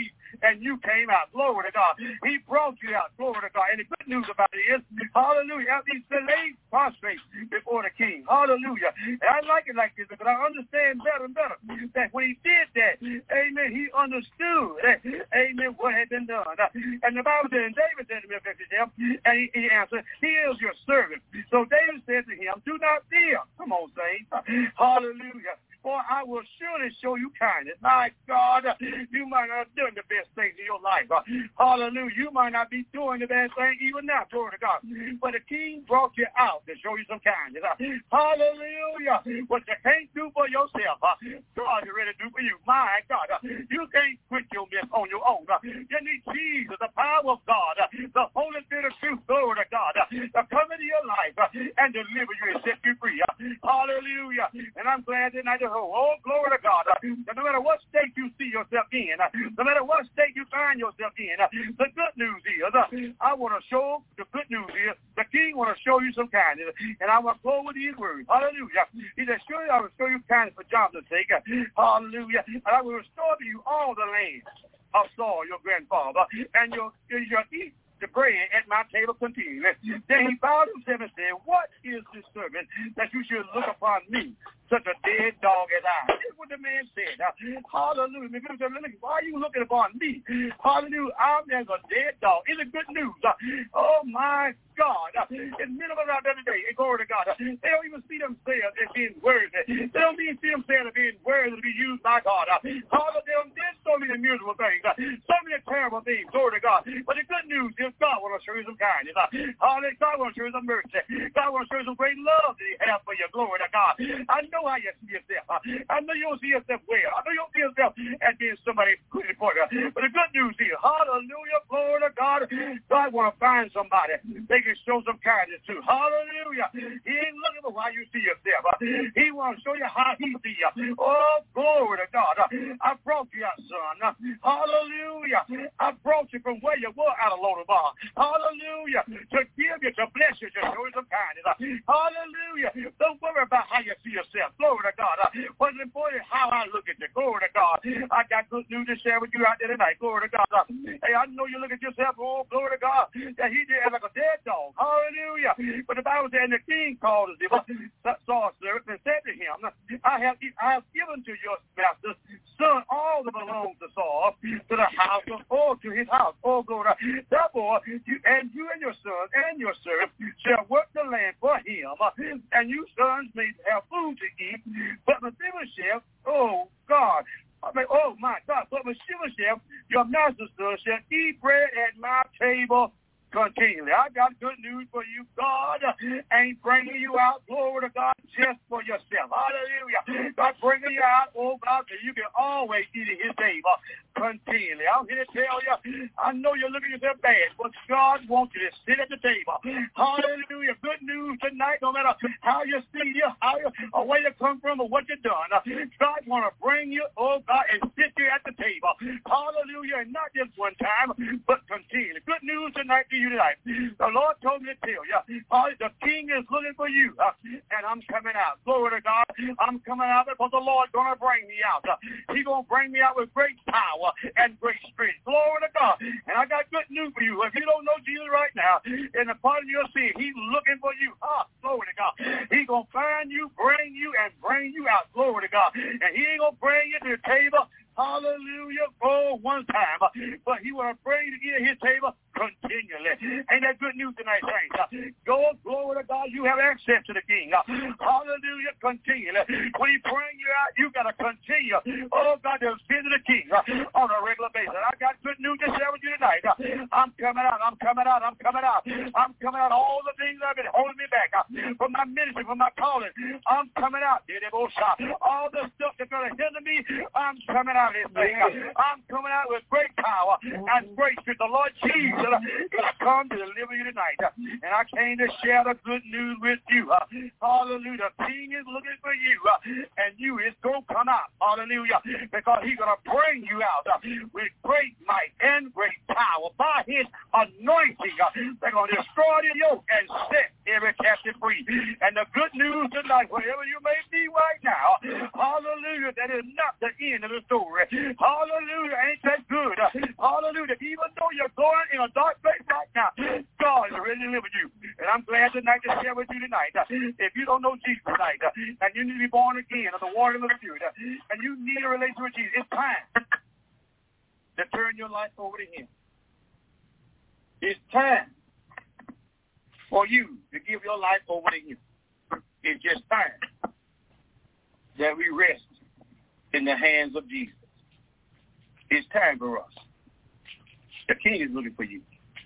and you came out. Glory to God. He brought you out. Glory to God. And the good news about it is, hallelujah, after he laid prostrate before the king. Hallelujah. And I like it like this because I understand better and better that when he did that, amen, he understood that, amen, what had been done. And the Bible said, and David said to him, and he, he answered, he is your servant. So David said to him, do not fear. Come on, saints. Hallelujah. For I will surely show you kindness. My God, you might not be doing the best things in your life. Hallelujah. You might not be doing the best thing even now, glory to God. But the king brought you out to show you some kindness. Hallelujah. What you can't do for yourself, God is ready to do for you. My God, you can't quit your mess on your own. You need Jesus, the power of God, the Holy Spirit of truth, glory to God, to come into your life and deliver you and set you free. Hallelujah. And I'm glad tonight to oh, glory to God. No matter what state you see yourself in, no matter what state you find yourself in, the good news is, I want to show, the good news is, the king want to show you some kindness. And I want to go with these words. Hallelujah. He said, surely I will show you kindness for Jonathan's sake. Hallelujah. And I will restore to you all the land of Saul, your grandfather, and your, your eat the bread at my table continually. Then he bowed himself and said, what is this servant that you should look upon me, such a dead dog as I? This is what the man said. Uh, hallelujah. Why are you looking upon me? Hallelujah. I'm as a dead dog. Is it good news? Uh, oh, my God. Uh, it's minimal out there today. Glory to God. Uh, they don't even see themselves as being worthy. They don't even see themselves as being worthy to be used by God. Uh, hallelujah. They did so many miserable things. Uh, so many terrible things. Glory to God. But the good news is God wants to show you some kindness. Uh, hallelujah. God wants to show you some mercy. God wants to show you some great love that he has for you. Glory to God. I know how you see yourself. Uh, I know you don't see yourself well. I know you don't see yourself as being somebody good for you. But the good news is, hallelujah, glory to God. God wants to find somebody they can show some kindness to. Hallelujah. He ain't looking for how you see yourself. Uh, he wants to show you how he sees you. Oh, glory to God. Uh, I brought you out, son. Uh, hallelujah. I brought you from where you were out of Lodabar. Hallelujah. To give you, to bless you, to show you some kindness. Uh, hallelujah. Don't worry about how you see yourself. Glory to God. Uh, what's important is how I look at you. Glory to God. I got good news to share with you out there tonight. Glory to God. Uh, hey, I know you look at yourself. Oh, glory to God. That he did like a dead dog. Hallelujah. But the Bible said, and the king called his Saul's servant and said to him, I have, I have given to your master's son all that belongs to Saul, to the house of, oh, to his house. Oh, glory to God. Therefore, you, and you and your son and your servant shall work the land for him, and you sons may have food to eat. But Mephibosheth, oh, God, I mean, oh, my God, but Mephibosheth, your master's son, shall eat bread at my table continually. I got good news for you. God ain't bringing you out, glory to God, just for yourself. Hallelujah. God bringing you out, oh God, so you can always eat at his table continually. I'm here to tell you, I know you're looking at yourself bad, but God wants you to sit at the table. Hallelujah. Good news tonight, no matter how you see you, how you, or where you come from, or what you've done. God want to bring you, oh God, and sit you at the table. Hallelujah. And not just one time, but continually. Good news tonight to you tonight. The Lord told me to tell you, uh, the king is looking for you, uh, and I'm coming out. Glory to God. I'm coming out because the Lord's going to bring me out. Uh, He's going to bring me out with great power and great strength. Glory to God. And I got good news for you. If you don't know Jesus right now, in the part of your sin, he's looking for you. Ah, glory to God. He's going to find you, bring you, and bring you out. Glory to God. And he ain't going to bring you to the table. Hallelujah. Oh, one time. But he will bring you to get at his table continually. Ain't that good news tonight, saints? Go, glory to God. You have access to the king. Hallelujah. Continually. When he bring you out, you got to continue. Oh, God, to visit the king on a regular basis. I got good news to share with you tonight. I'm coming out. I'm coming out. I'm coming out. I'm coming out. All the things that have been holding me back from my ministry, from my calling, I'm coming out. All the stuff that's going to hinder me, I'm coming out. I'm coming out with great power and great strength. The Lord Jesus I come to deliver you tonight. And I came to share the good news with you. Hallelujah. The King is looking for you. And you is going to come out. Hallelujah. Because he's going to bring you out with great might and great power. By his anointing, they're going to destroy the yoke and set every captive free. And the good news tonight, wherever you may be right now, hallelujah, that is not the end of the story. Hallelujah, ain't that good? Hallelujah, even though you're going in a dark place right now, God is ready to deliver you. And I'm glad tonight to share with you tonight. If you don't know Jesus tonight, and you need to be born again of the water and the Spirit, and you need a relationship with Jesus, it's time to turn your life over to him. It's time for you to give your life over to him. It's just time that we rest in the hands of Jesus. It's time for us. The King is looking for you.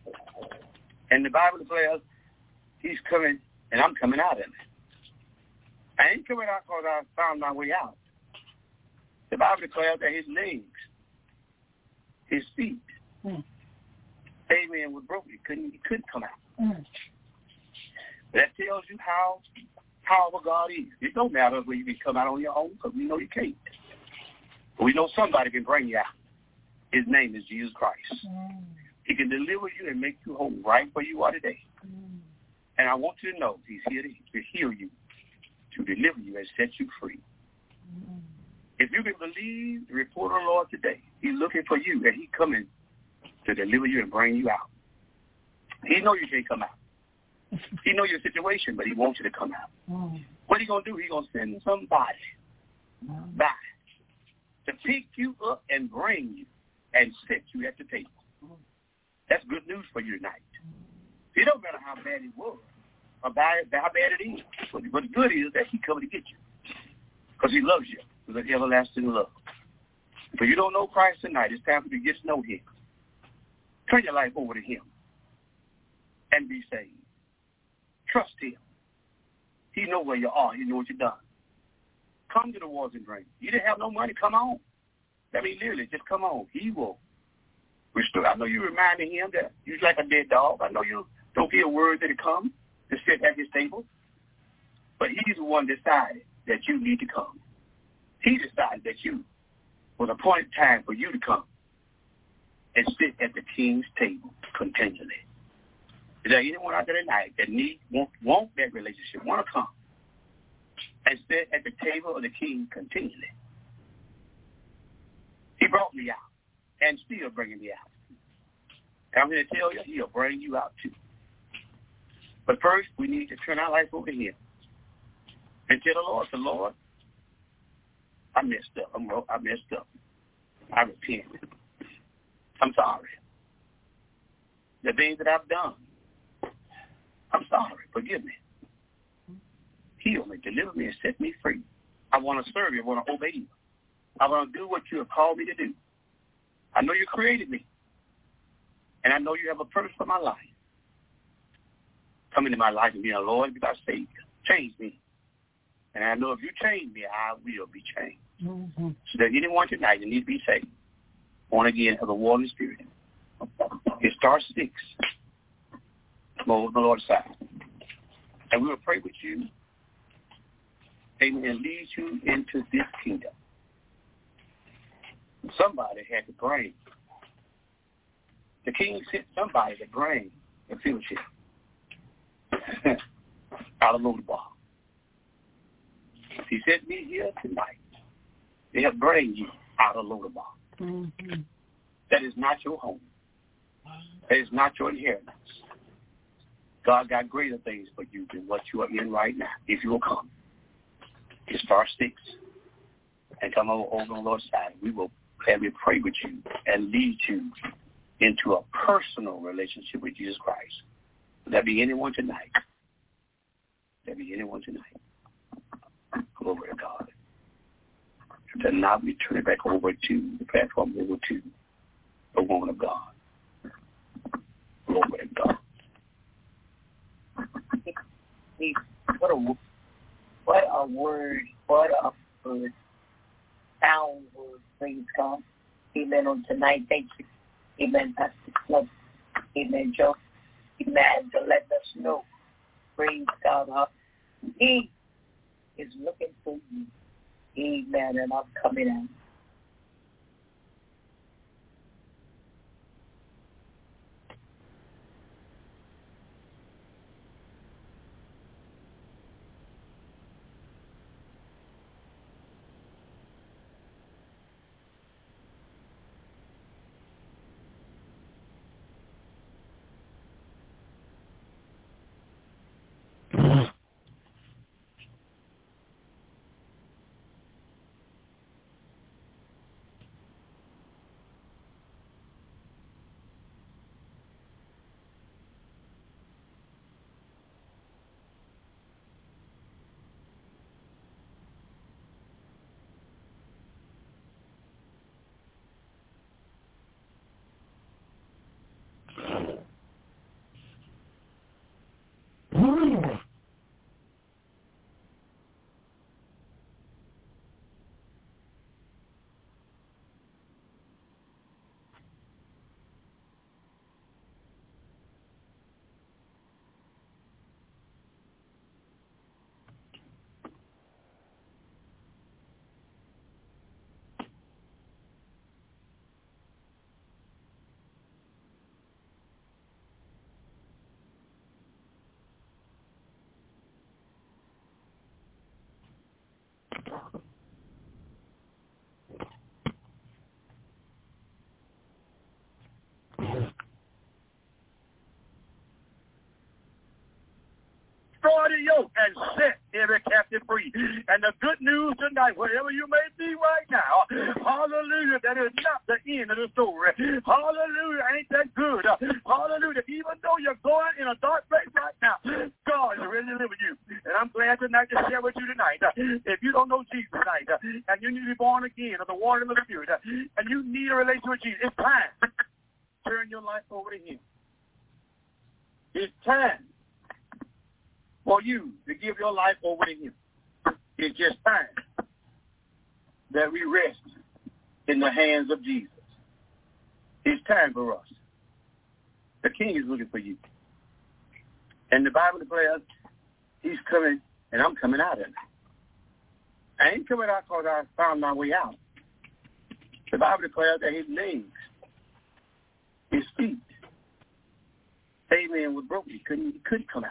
And the Bible declares he's coming, and I'm coming out of it. I ain't coming out because I found my way out. The Bible declares that his legs, his feet, mm. amen, was broken. He couldn't, he couldn't come out. Mm. That tells you how powerful God is. It don't matter whether you can come out on your own, because we know you can't. But we know somebody can bring you out. His name is Jesus Christ. Mm. He can deliver you and make you whole right where you are today. Mm. And I want you to know he's here to, to heal you, to deliver you and set you free. Mm. If you can believe the report of the Lord today, he's looking for you, and he's coming to deliver you and bring you out. He knows you can't come out. He knows your situation, but he wants you to come out. Mm. What he going to do? He's going to send somebody mm. by to pick you up and bring you and sit you at the table. Mm. That's good news for you tonight. It don't matter how bad it was or bad, how bad it is. But what's good is that he coming to get you because he loves you with an everlasting love. If you don't know Christ tonight, it's time for you to get to know him. Turn your life over to him and be saved. Trust him. He knows where you are. He knows what you've done. Come to the waters and drink. You didn't have no money, come on. I mean, literally, just come on. He will restore. I know you reminded him that you're like a dead dog. I know you don't hear words that come to sit at his table. But he's the one decided that you need to come. He decided that you was appointed time for you to come and sit at the King's table continually. Is there anyone out there tonight that need want, want that relationship, want to come and sit at the table of the King continually? He brought me out and still bringing me out. And I'm going to tell you, he'll bring you out too. But first, we need to turn our life over to him and tell the Lord, the Lord, I messed up. I'm, I messed up. I repent. I'm sorry. The things that I've done, I'm sorry. Forgive me. Heal me, deliver me, and set me free. I want to serve you. I want to obey you. I want to do what you have called me to do. I know you created me. And I know you have a purpose for my life. Come into my life and be a Lord, be my Savior. Change me. And I know if you change me, I will be changed. Mm-hmm. So that anyone tonight that needs to be saved, born again of the water and Spirit, it starts six. Come over the Lord's side. And we will pray with you, amen, and lead you into this kingdom. Somebody had to bring. The king sent somebody to bring the fellowship out of Lodabar. He sent me here tonight. They have bring you out of Lodabar. Mm-hmm. That is not your home. That is not your inheritance. God got greater things for you than what you are in right now. If you will come, it's star six, and come over, over on the Lord's side. We will have me pray with you and lead you into a personal relationship with Jesus Christ. Will there be anyone tonight? Will there be anyone tonight? Glory to God. Then now we turn it back over to the platform, over to the woman of God. Glory to God. What a, what a word, what a word, sound word, praise God. Amen on tonight. Thank you. Amen, Pastor Club. Amen. Joe, amen, to let us know. Praise God. He is looking for you. Amen. And I'm coming out. Destroy the yoke and set every captive free. And the good news tonight, wherever you may be right now, hallelujah, that is not the end of the story. Hallelujah, ain't that good? Hallelujah, even though you're going in a dark place right now, God is ready to live with you. And I'm glad tonight to share with you tonight. If you don't know Jesus tonight, and you need to be born again of the water and the Spirit, and you need a relationship with Jesus, it's time. Turn your life over to Him. It's time for you to give your life over to Him. It's just time that we rest in the hands of Jesus. It's time for us. The King is looking for you. And the Bible declares He's coming, and I'm coming out of it. I ain't coming out because I found my way out. The Bible declares that His legs, His feet, amen, was broken. He couldn't, he couldn't come out.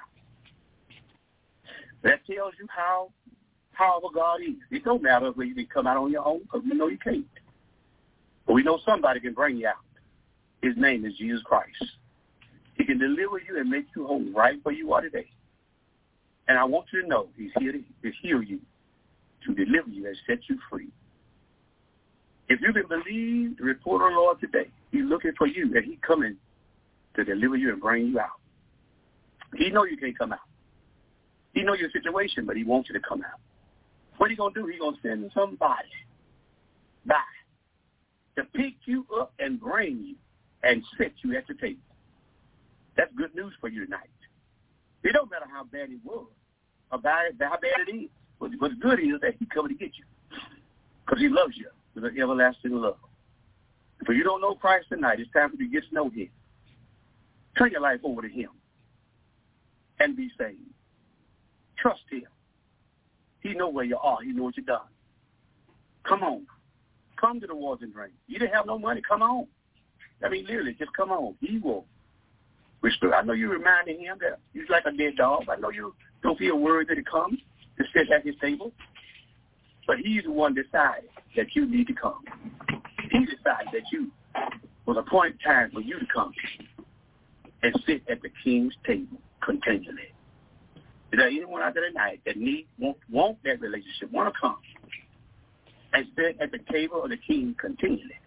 That tells you how powerful God is. It don't matter whether you can come out on your own, because we know you can't. But we know somebody can bring you out. His name is Jesus Christ. He can deliver you and make you whole right where you are today. And I want you to know He's here to, to heal you, to deliver you and set you free. If you can believe the report of the Lord today, He's looking for you, and He's coming to deliver you and bring you out. He know you can't come out. He knows your situation, but He wants you to come out. What He going to do? He's going to send somebody by to pick you up and bring you and set you at the table. That's good news for you tonight. It don't matter how bad it was, or bad, how bad it is. What's good is that He's coming to get you, because He loves you with an everlasting love. If you don't know Christ tonight, it's time for you to get to know Him. Turn your life over to Him and be saved. Trust Him. He knows where you are. He knows what you've done. Come on. Come to the waters and drink. You didn't have no money. Come on. I mean, literally, just come on. He will restore. I know you reminded Him that He's like a dead dog. I know you don't feel worried that He comes to sit at His table. But He's the one decided that you need to come. He decided that you was a point in time for you to come and sit at the King's table continually. Is there anyone out there tonight that need want, want that relationship, want to come and sit at the table of the King continually?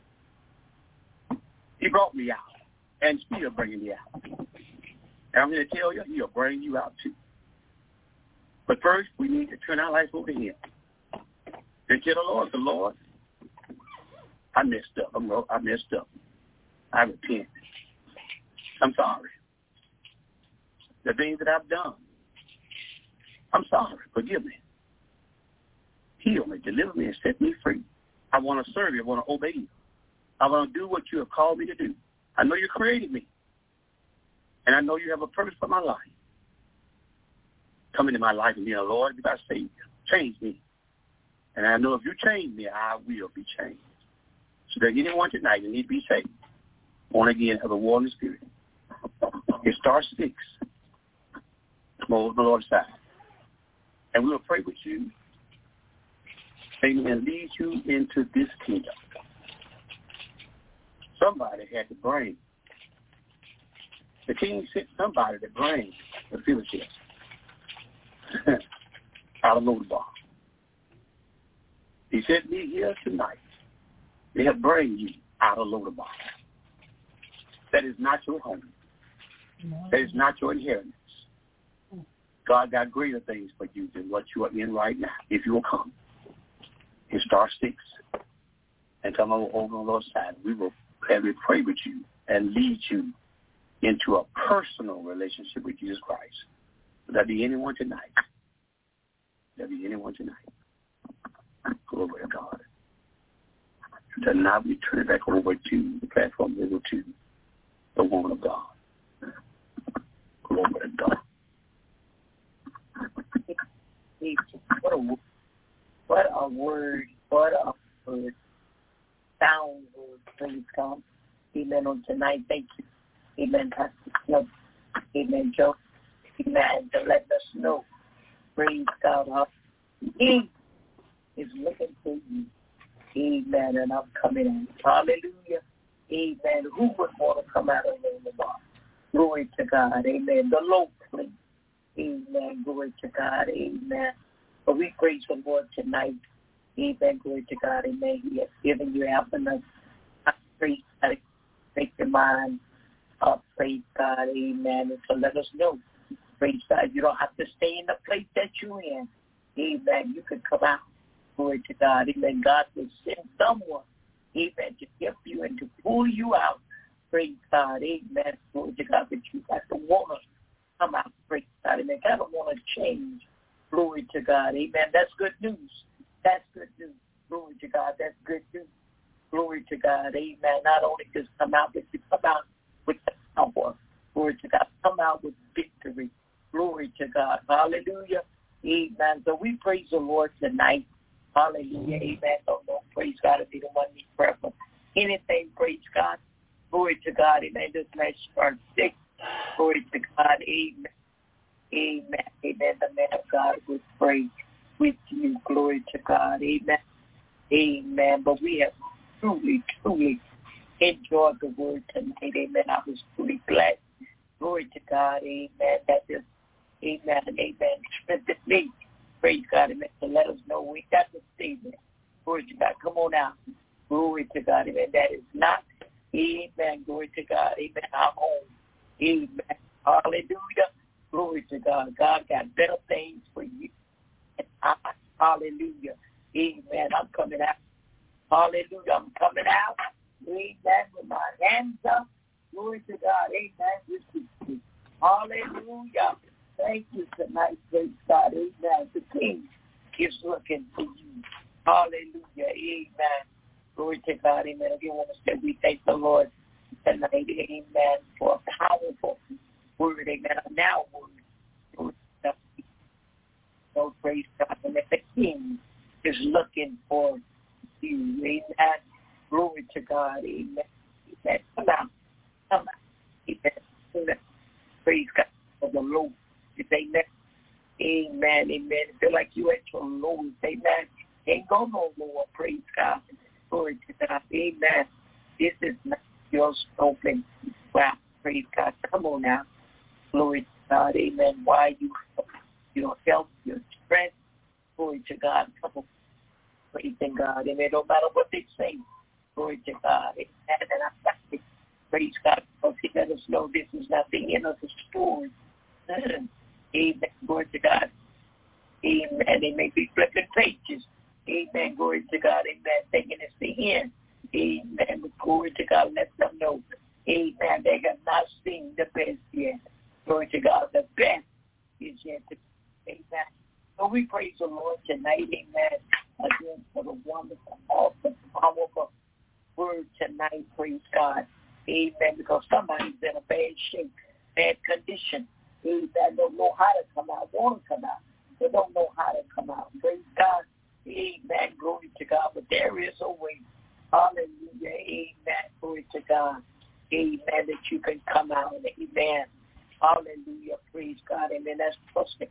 He brought me out and still bringing me out. And I'm here to tell you, He'll bring you out too. But first, we need to turn our life over to Him. And tell the Lord, the Lord, I messed up. I'm, I messed up. I repent. I'm sorry. The things that I've done, I'm sorry. Forgive me. Heal me, deliver me, and set me free. I want to serve you. I want to obey you. I want to do what you have called me to do. I know you created me. And I know you have a purpose for my life. Come into my life and be a Lord, be my Savior. Change me. And I know if you change me, I will be changed. So that anyone tonight that need to be saved, born again, have a war in the Spirit. It starts six. Come over to the Lord's side. And we will pray with you. Amen. And lead you into this kingdom. Somebody had to bring. The king sent somebody to bring the Philistines out of Lodabar. He sent me here tonight. They have bring you out of Lodabar. That is not your home. That is not your inheritance. God got greater things for you than what you are in right now. If you will come in star six and come over, over on the Lord's side, we will have we pray with you and lead you into a personal relationship with Jesus Christ. Will there be anyone tonight? Will there be anyone tonight? Glory to God. Then now we turn it back over to the platform, over to the woman of God. Glory to God. What a, what a word, what a word, sound word, praise God. Amen on tonight, thank you. Amen, Pastor Snow. Amen, Joe. Amen, to let us know, praise God, He is looking for you. Amen, and I'm coming in. Hallelujah. Amen. Who would want to come out of the bar? Glory to God. Amen. The low place. Amen. Glory to God. Amen. But we praise the Lord tonight. Amen. Glory to God. Amen. He has given you happiness. I praise God. Make your mind up. Praise God. Amen. And so let us know. Praise God. You don't have to stay in the place that you're in. Amen. You can come out. Glory to God. Amen. God will send someone. Amen. To help you and to pull you out. Praise God. Amen. Glory to God. But you got to want to come out. Praise God. Amen. God don't want to change. Glory to God. Amen. That's good news. That's good news. Glory to God. That's good news. Glory to God. Amen. Not only just come out, but you come out with power. Glory to God. Come out with victory. Glory to God. Hallelujah. Amen. So we praise the Lord tonight. Hallelujah. Amen. Oh, no, praise God. If you don't want me prayer for anything, praise God. Glory to God. Amen. This last part six. Glory to God. Amen. Amen. Amen. The man of God will pray with you. Glory to God. Amen. Amen. But we have truly, truly enjoyed the word tonight. Amen. I was truly glad. Glory to God. Amen. That is, amen. Amen. Strengthened me. Praise God. Amen. To let us know we got to stay there. Glory to God. Come on out. Glory to God. Amen. That is not, amen. Glory to God. Amen. Our home. Amen. Hallelujah. Glory to God. God got better things for you. And I, hallelujah. Amen. I'm coming out. Hallelujah. I'm coming out. Amen. With my hands up. Glory to God. Amen. Hallelujah. Thank you tonight, praise God. Amen. The King is looking for you. Hallelujah. Amen. Glory to God. Amen. Again, I want to say we thank the Lord tonight. Amen. For a powerful word. Amen. A now word. So praise God. And that the King is looking for you. Amen. Glory to God. Amen. Amen. Come out. Come out. Amen. Praise God for the Lord. Amen. Amen. Amen. Feel like you at your lowest. Amen. Ain't go no lower. Praise God. Glory to God. Amen. This is not your spoken. Wow. Praise God. Come on now. Glory to God. Amen. Why you your health, your strength. Glory to God. Come on. Praise God. Amen. No matter what they say. Glory to God. Amen. And I got to praise God because He let us know this is not the end of the story. Amen. Glory to God. Amen. They may be flipping pages. Amen. Glory to God. Amen. Thinking it's the end. Amen. But glory to God. Let them know. Amen. They have not seen the best yet. Glory to God. The best is yet to come. Amen. So we praise the Lord tonight. Amen. Again for the wonderful, awesome, powerful word tonight. Praise God. Amen. Because somebody's in a bad shape. bad condition. Amen. Don't know how to come out, want to come out, but don't know how to come out. Praise God. Amen. Glory to God. But there is a way. Hallelujah. Amen. Glory to God. Amen. That you can come out. Amen. Hallelujah. Praise God. Amen. That's trusting.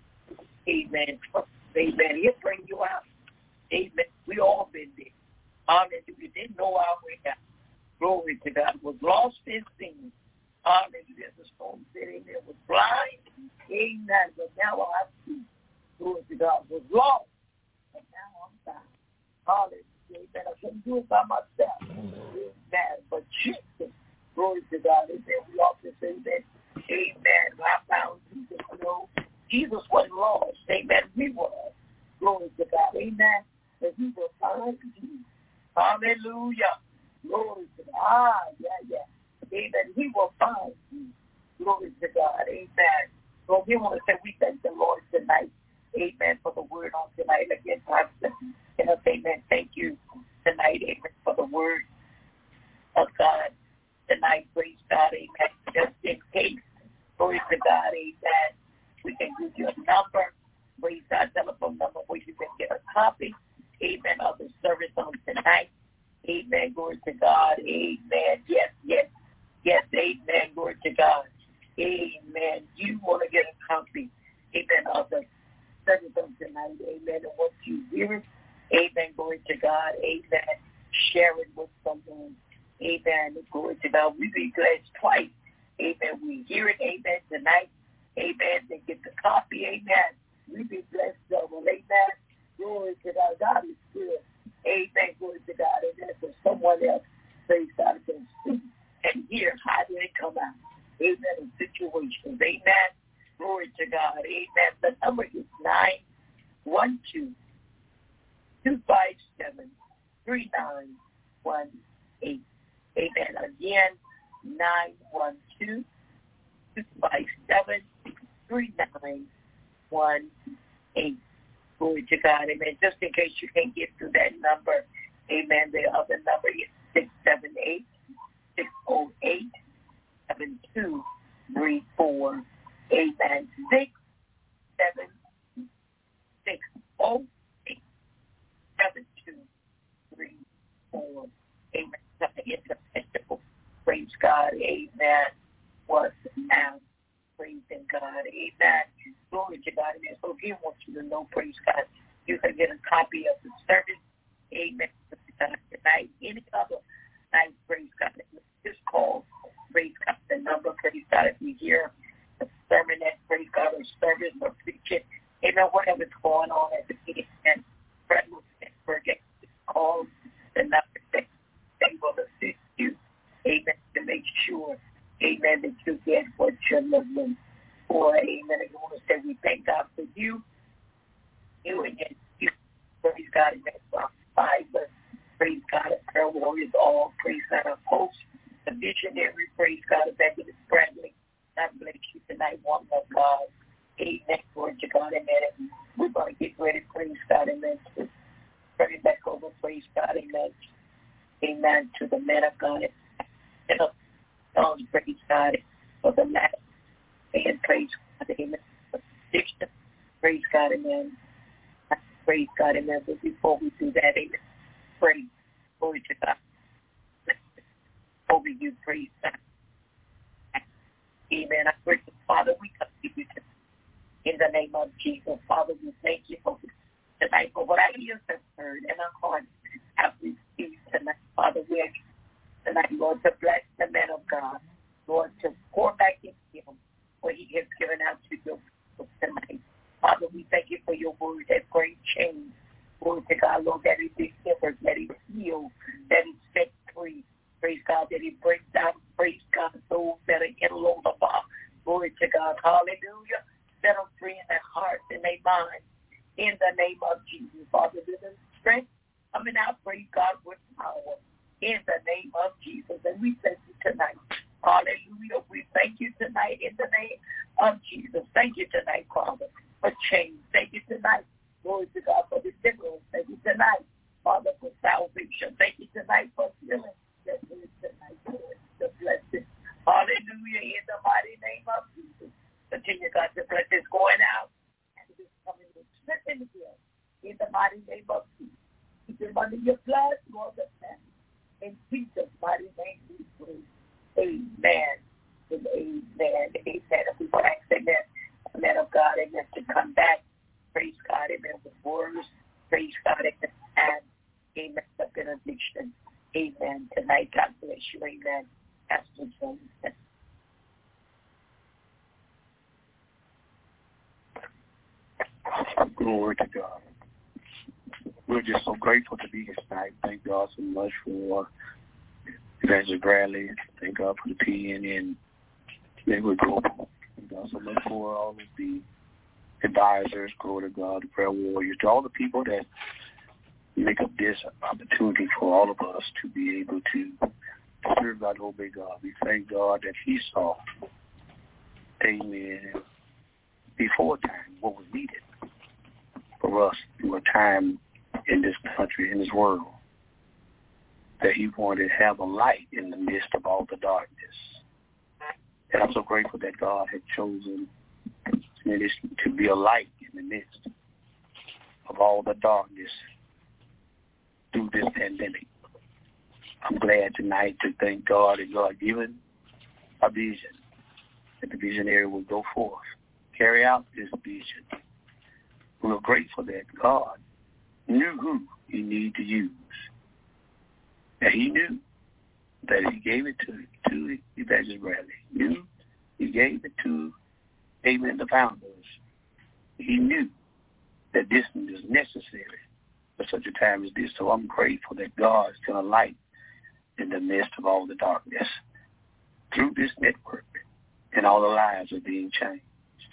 Amen. Amen. He'll bring you out. Amen. We all been there. Hallelujah. Didn't know our way out. Glory to God. Was lost in sin. Hallelujah. The storm sitting there was blind. Amen. But now I see. Glory to God. Was lost. And now I'm found. Hallelujah. Amen. I couldn't do it by myself. Amen. But Jesus. Glory to God. Amen. We often say that. Amen. I found Jesus. You know, Jesus wasn't lost. Amen. We were. Glory to God. Amen. And he will find you. Hallelujah. Glory to God. Ah, yeah, yeah. Amen. He will find you. Glory to God. Amen. So we want to say we thank the Lord tonight. Amen. For the word on tonight. Again, Pastor. And amen. Thank you tonight. Amen. For the word of God tonight. Praise God. Amen. Just in case. Glory to God. Amen. We can give you a number. Praise God. Telephone number where you can get a copy. Amen. Of the service on tonight. Amen. Glory to God. Amen. Yes, yes. Yes, amen. Glory to God. Amen. You want to get a copy. Amen. Of the service on tonight. Amen. And what you hear. Amen. Glory to God. Amen. Share it with someone. Amen. Glory to God. We be blessed twice. Amen. We hear it. Amen. Tonight. Amen. They get the copy. Amen. We be blessed double. Amen. Glory to God. God is good. Amen. Glory to God. Amen. For someone else, praise God, can see and hear how they come out. Amen. In situations. Amen. Glory to God. Amen. The number is nine one two, two five seven, three nine one eight. Amen. Again, nine one two, two five seven, three nine one eight. Glory to God. Amen. Just in case you can't get through that number, amen, the other number is six seven eight, six oh eight, seven two three four. Amen. six seven six oh eight, seven two three four. Amen. Something interchangeable. Praise God. Amen. Was now. Praising God. Amen. Glory to God. Amen. So he wants you to know, praise God, you can get a copy of the service. Amen. Tonight, any other night, praise God. Just call, praise God, the number, praise God, if you hear a sermon that, praise God, or service or preaching, amen, whatever's going on at the beginning and forget to call the number that they will assist you. Amen. To make sure, amen, that you get what you're looking for. Amen. I want to say we thank God for you. You and you. Praise God. Amen. For our Bible. Praise God. Prayer warriors all. Praise God. Our host, the visionary. Praise God. Evangelist Bradley. God bless you tonight, woman of God. Amen. Glory to God. Amen. We're going to get ready. Praise God. Amen. To pray back over. Praise God. Amen. Amen. To the man of God. And up. Um, praise God for the last and praise God, amen. Praise God, amen. Praise God, amen. But before we do that, amen, praise, glory to God. Over you, praise God. Amen. I pray, Father, we come to you in the name of Jesus. Father, we thank you for tonight for what our ears have heard and our hearts have received tonight. Father, we ask tonight, Lord, to bless the man of God. Lord, to pour back into him what he has given out to your people tonight. Father, we thank you for your word that great change. Glory to God, Lord, that he delivers, that he heals, that he sets free. Praise God, that he breaks down, praise God, those that are in Lodabar. Glory to God, hallelujah. Set them free in their hearts and their minds. In the name of Jesus, Father, give them strength. Coming out, praise God, with power. In the name of Jesus. And we thank you tonight. Hallelujah. We thank you tonight in the name of Jesus. Thank you tonight, Father, for change. Thank you tonight, glory to God, for deliverance. Thank you tonight, Father, for salvation. Thank you tonight for healing. Thank you tonight for the blessing. Hallelujah. In the mighty name of Jesus. Continue, God, to bless this going out and this coming in. Strengthen again in the mighty name of Jesus. Keep him under your blood, Lord, the family. In Jesus' mighty name we pray. Amen. And amen. Amen. If we want to ask that man of God, amen, to come back. Praise God, amen, with words. Praise God, amen, and amen, the benediction. Amen. Tonight, God bless you. Amen. Pastor Jones. Glory to God. We're just so grateful to be here tonight. Thank God so much for Evangelist Bradley. Thank God for the P N N Network Global. Thank God so much for all of the advisors, glory to God, the prayer warriors, to all the people that make up this opportunity for all of us to be able to serve God, obey God. We thank God that he saw, amen, before time what was needed for us through a time in this country, in this world, that he wanted to have a light in the midst of all the darkness. And I'm so grateful that God had chosen to be a light in the midst of all the darkness through this pandemic. I'm glad tonight to thank God that God given a vision, that the visionary will go forth, carry out this vision. We're grateful that God knew who he needed to use. And he knew that he gave it to, to Evangelist Bradley. He knew he gave it to, amen, the founders. He knew that this was necessary for such a time as this. So I'm grateful that God is going to light in the midst of all the darkness through this network, and all the lives are being changed.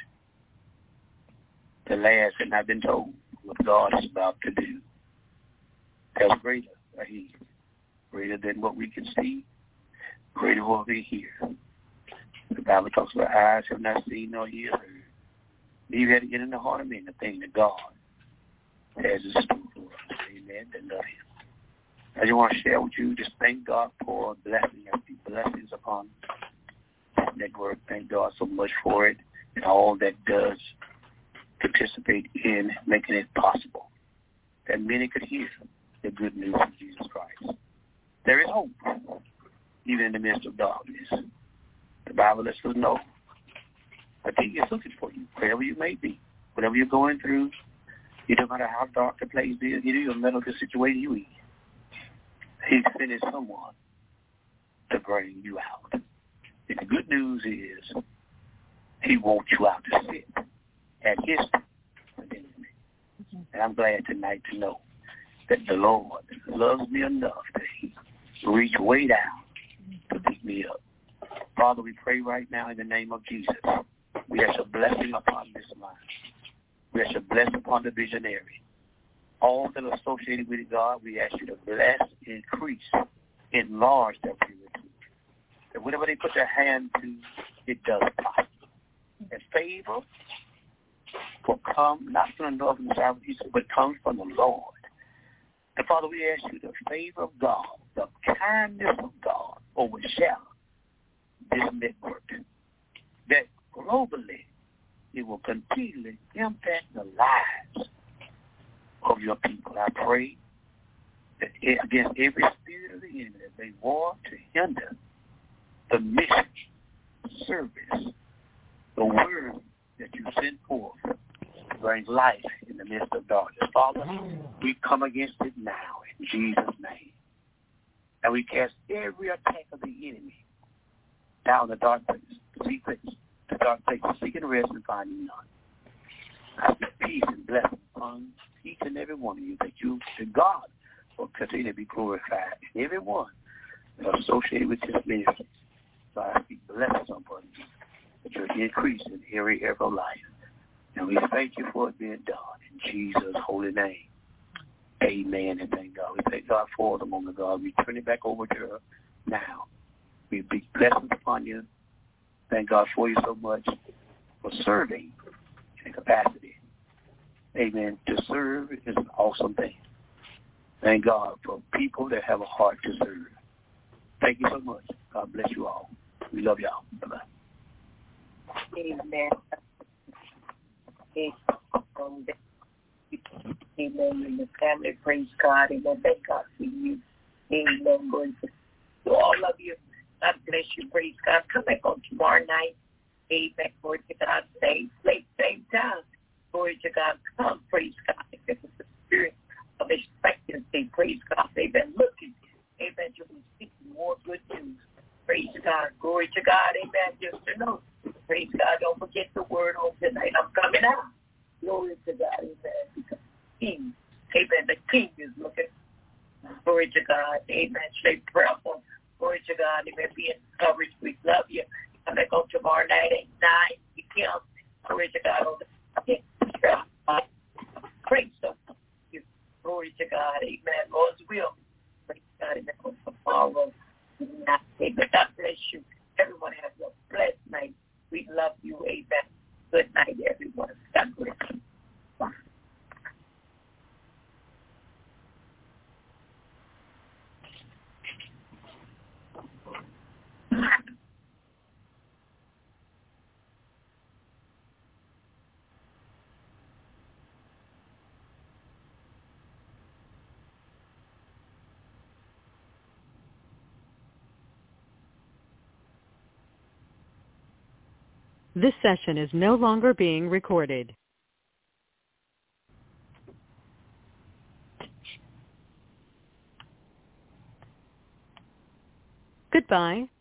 The last had not been told what God is about to do. There's greater are he, greater than what we can see, greater what we hear. The Bible talks about eyes have not seen nor ears heard. You had to get in the heart of men the thing that God has in store for us. Amen. That love him. I just want to share with you, just thank God for blessing us, blessings upon this network. Thank God so much for it and all that does participate in making it possible that many could hear the good news of Jesus Christ. There is hope, even in the midst of darkness. The Bible lets us know that he is looking for you, wherever you may be, whatever you're going through. It doesn't matter how dark the place is, it is a medical situation you in. He's finished someone to bring you out. And the good news is he wants you out to sit at his feet. And I'm glad tonight to know that the Lord loves me enough that he reach way down to pick me up. Father, we pray right now in the name of Jesus. We ask a blessing upon this line. We ask a blessing upon the visionary. All that are associated with it, God, we ask you to bless, increase, enlarge their purity. That whatever they put their hand to, it does prosper. And favor will come not from the north and south, but comes from the Lord. And Father, we ask you the favor of God, the kindness of God overshadow this network. That globally it will continually impact the lives of your people. I pray that against every spirit of the enemy that they war to hinder the mission, service, the word that you send forth to bring life in the midst of darkness. Father, we come against it now in Jesus' name. And we cast every attack of the enemy down the dark place, the secrets, the dark place, seeking rest and finding none. I speak peace and blessing upon each and every one of you, that you, that God, will continue to be glorified in every one that are associated with this ministry. So I speak blessings upon you, that you'll increase in every area of life. And we thank you for it being done in Jesus' holy name. Amen and thank God. We thank God for the woman of God. We turn it back over to her now. We be blessings upon you. Thank God for you so much for serving in capacity. Amen. To serve is an awesome thing. Thank God for people that have a heart to serve. Thank you so much. God bless you all. We love y'all. Bye-bye. Amen. Amen. In the family, praise God. Amen. Thank God for you. Amen. Going to all of you. God bless you. Praise God. Come back on tomorrow night. Amen. Glory to God. Same place, same time. Glory to God. Come, praise God. If it's the spirit of expectancy, praise God. They've been looking. Amen. You'll be speaking more good news. Praise God. Glory to God. Amen. Just to know. Praise God. Don't forget the word on tonight. I'm coming out. Glory to God. Amen. Because King. Amen. The King is looking. Glory to God. Amen. Stay prayerful. Glory to God. Amen. Be encouraged. We love you. I'm going to go tomorrow night at nine p.m. Glory to God. Praise the Lord. Glory to God. Amen. Lord's will. Praise God. Amen. Tomorrow. Amen. God bless you. Everyone have a blessed night. We love you. Amen. Good night, everyone. God bless you. Bye. This session is no longer being recorded. Goodbye.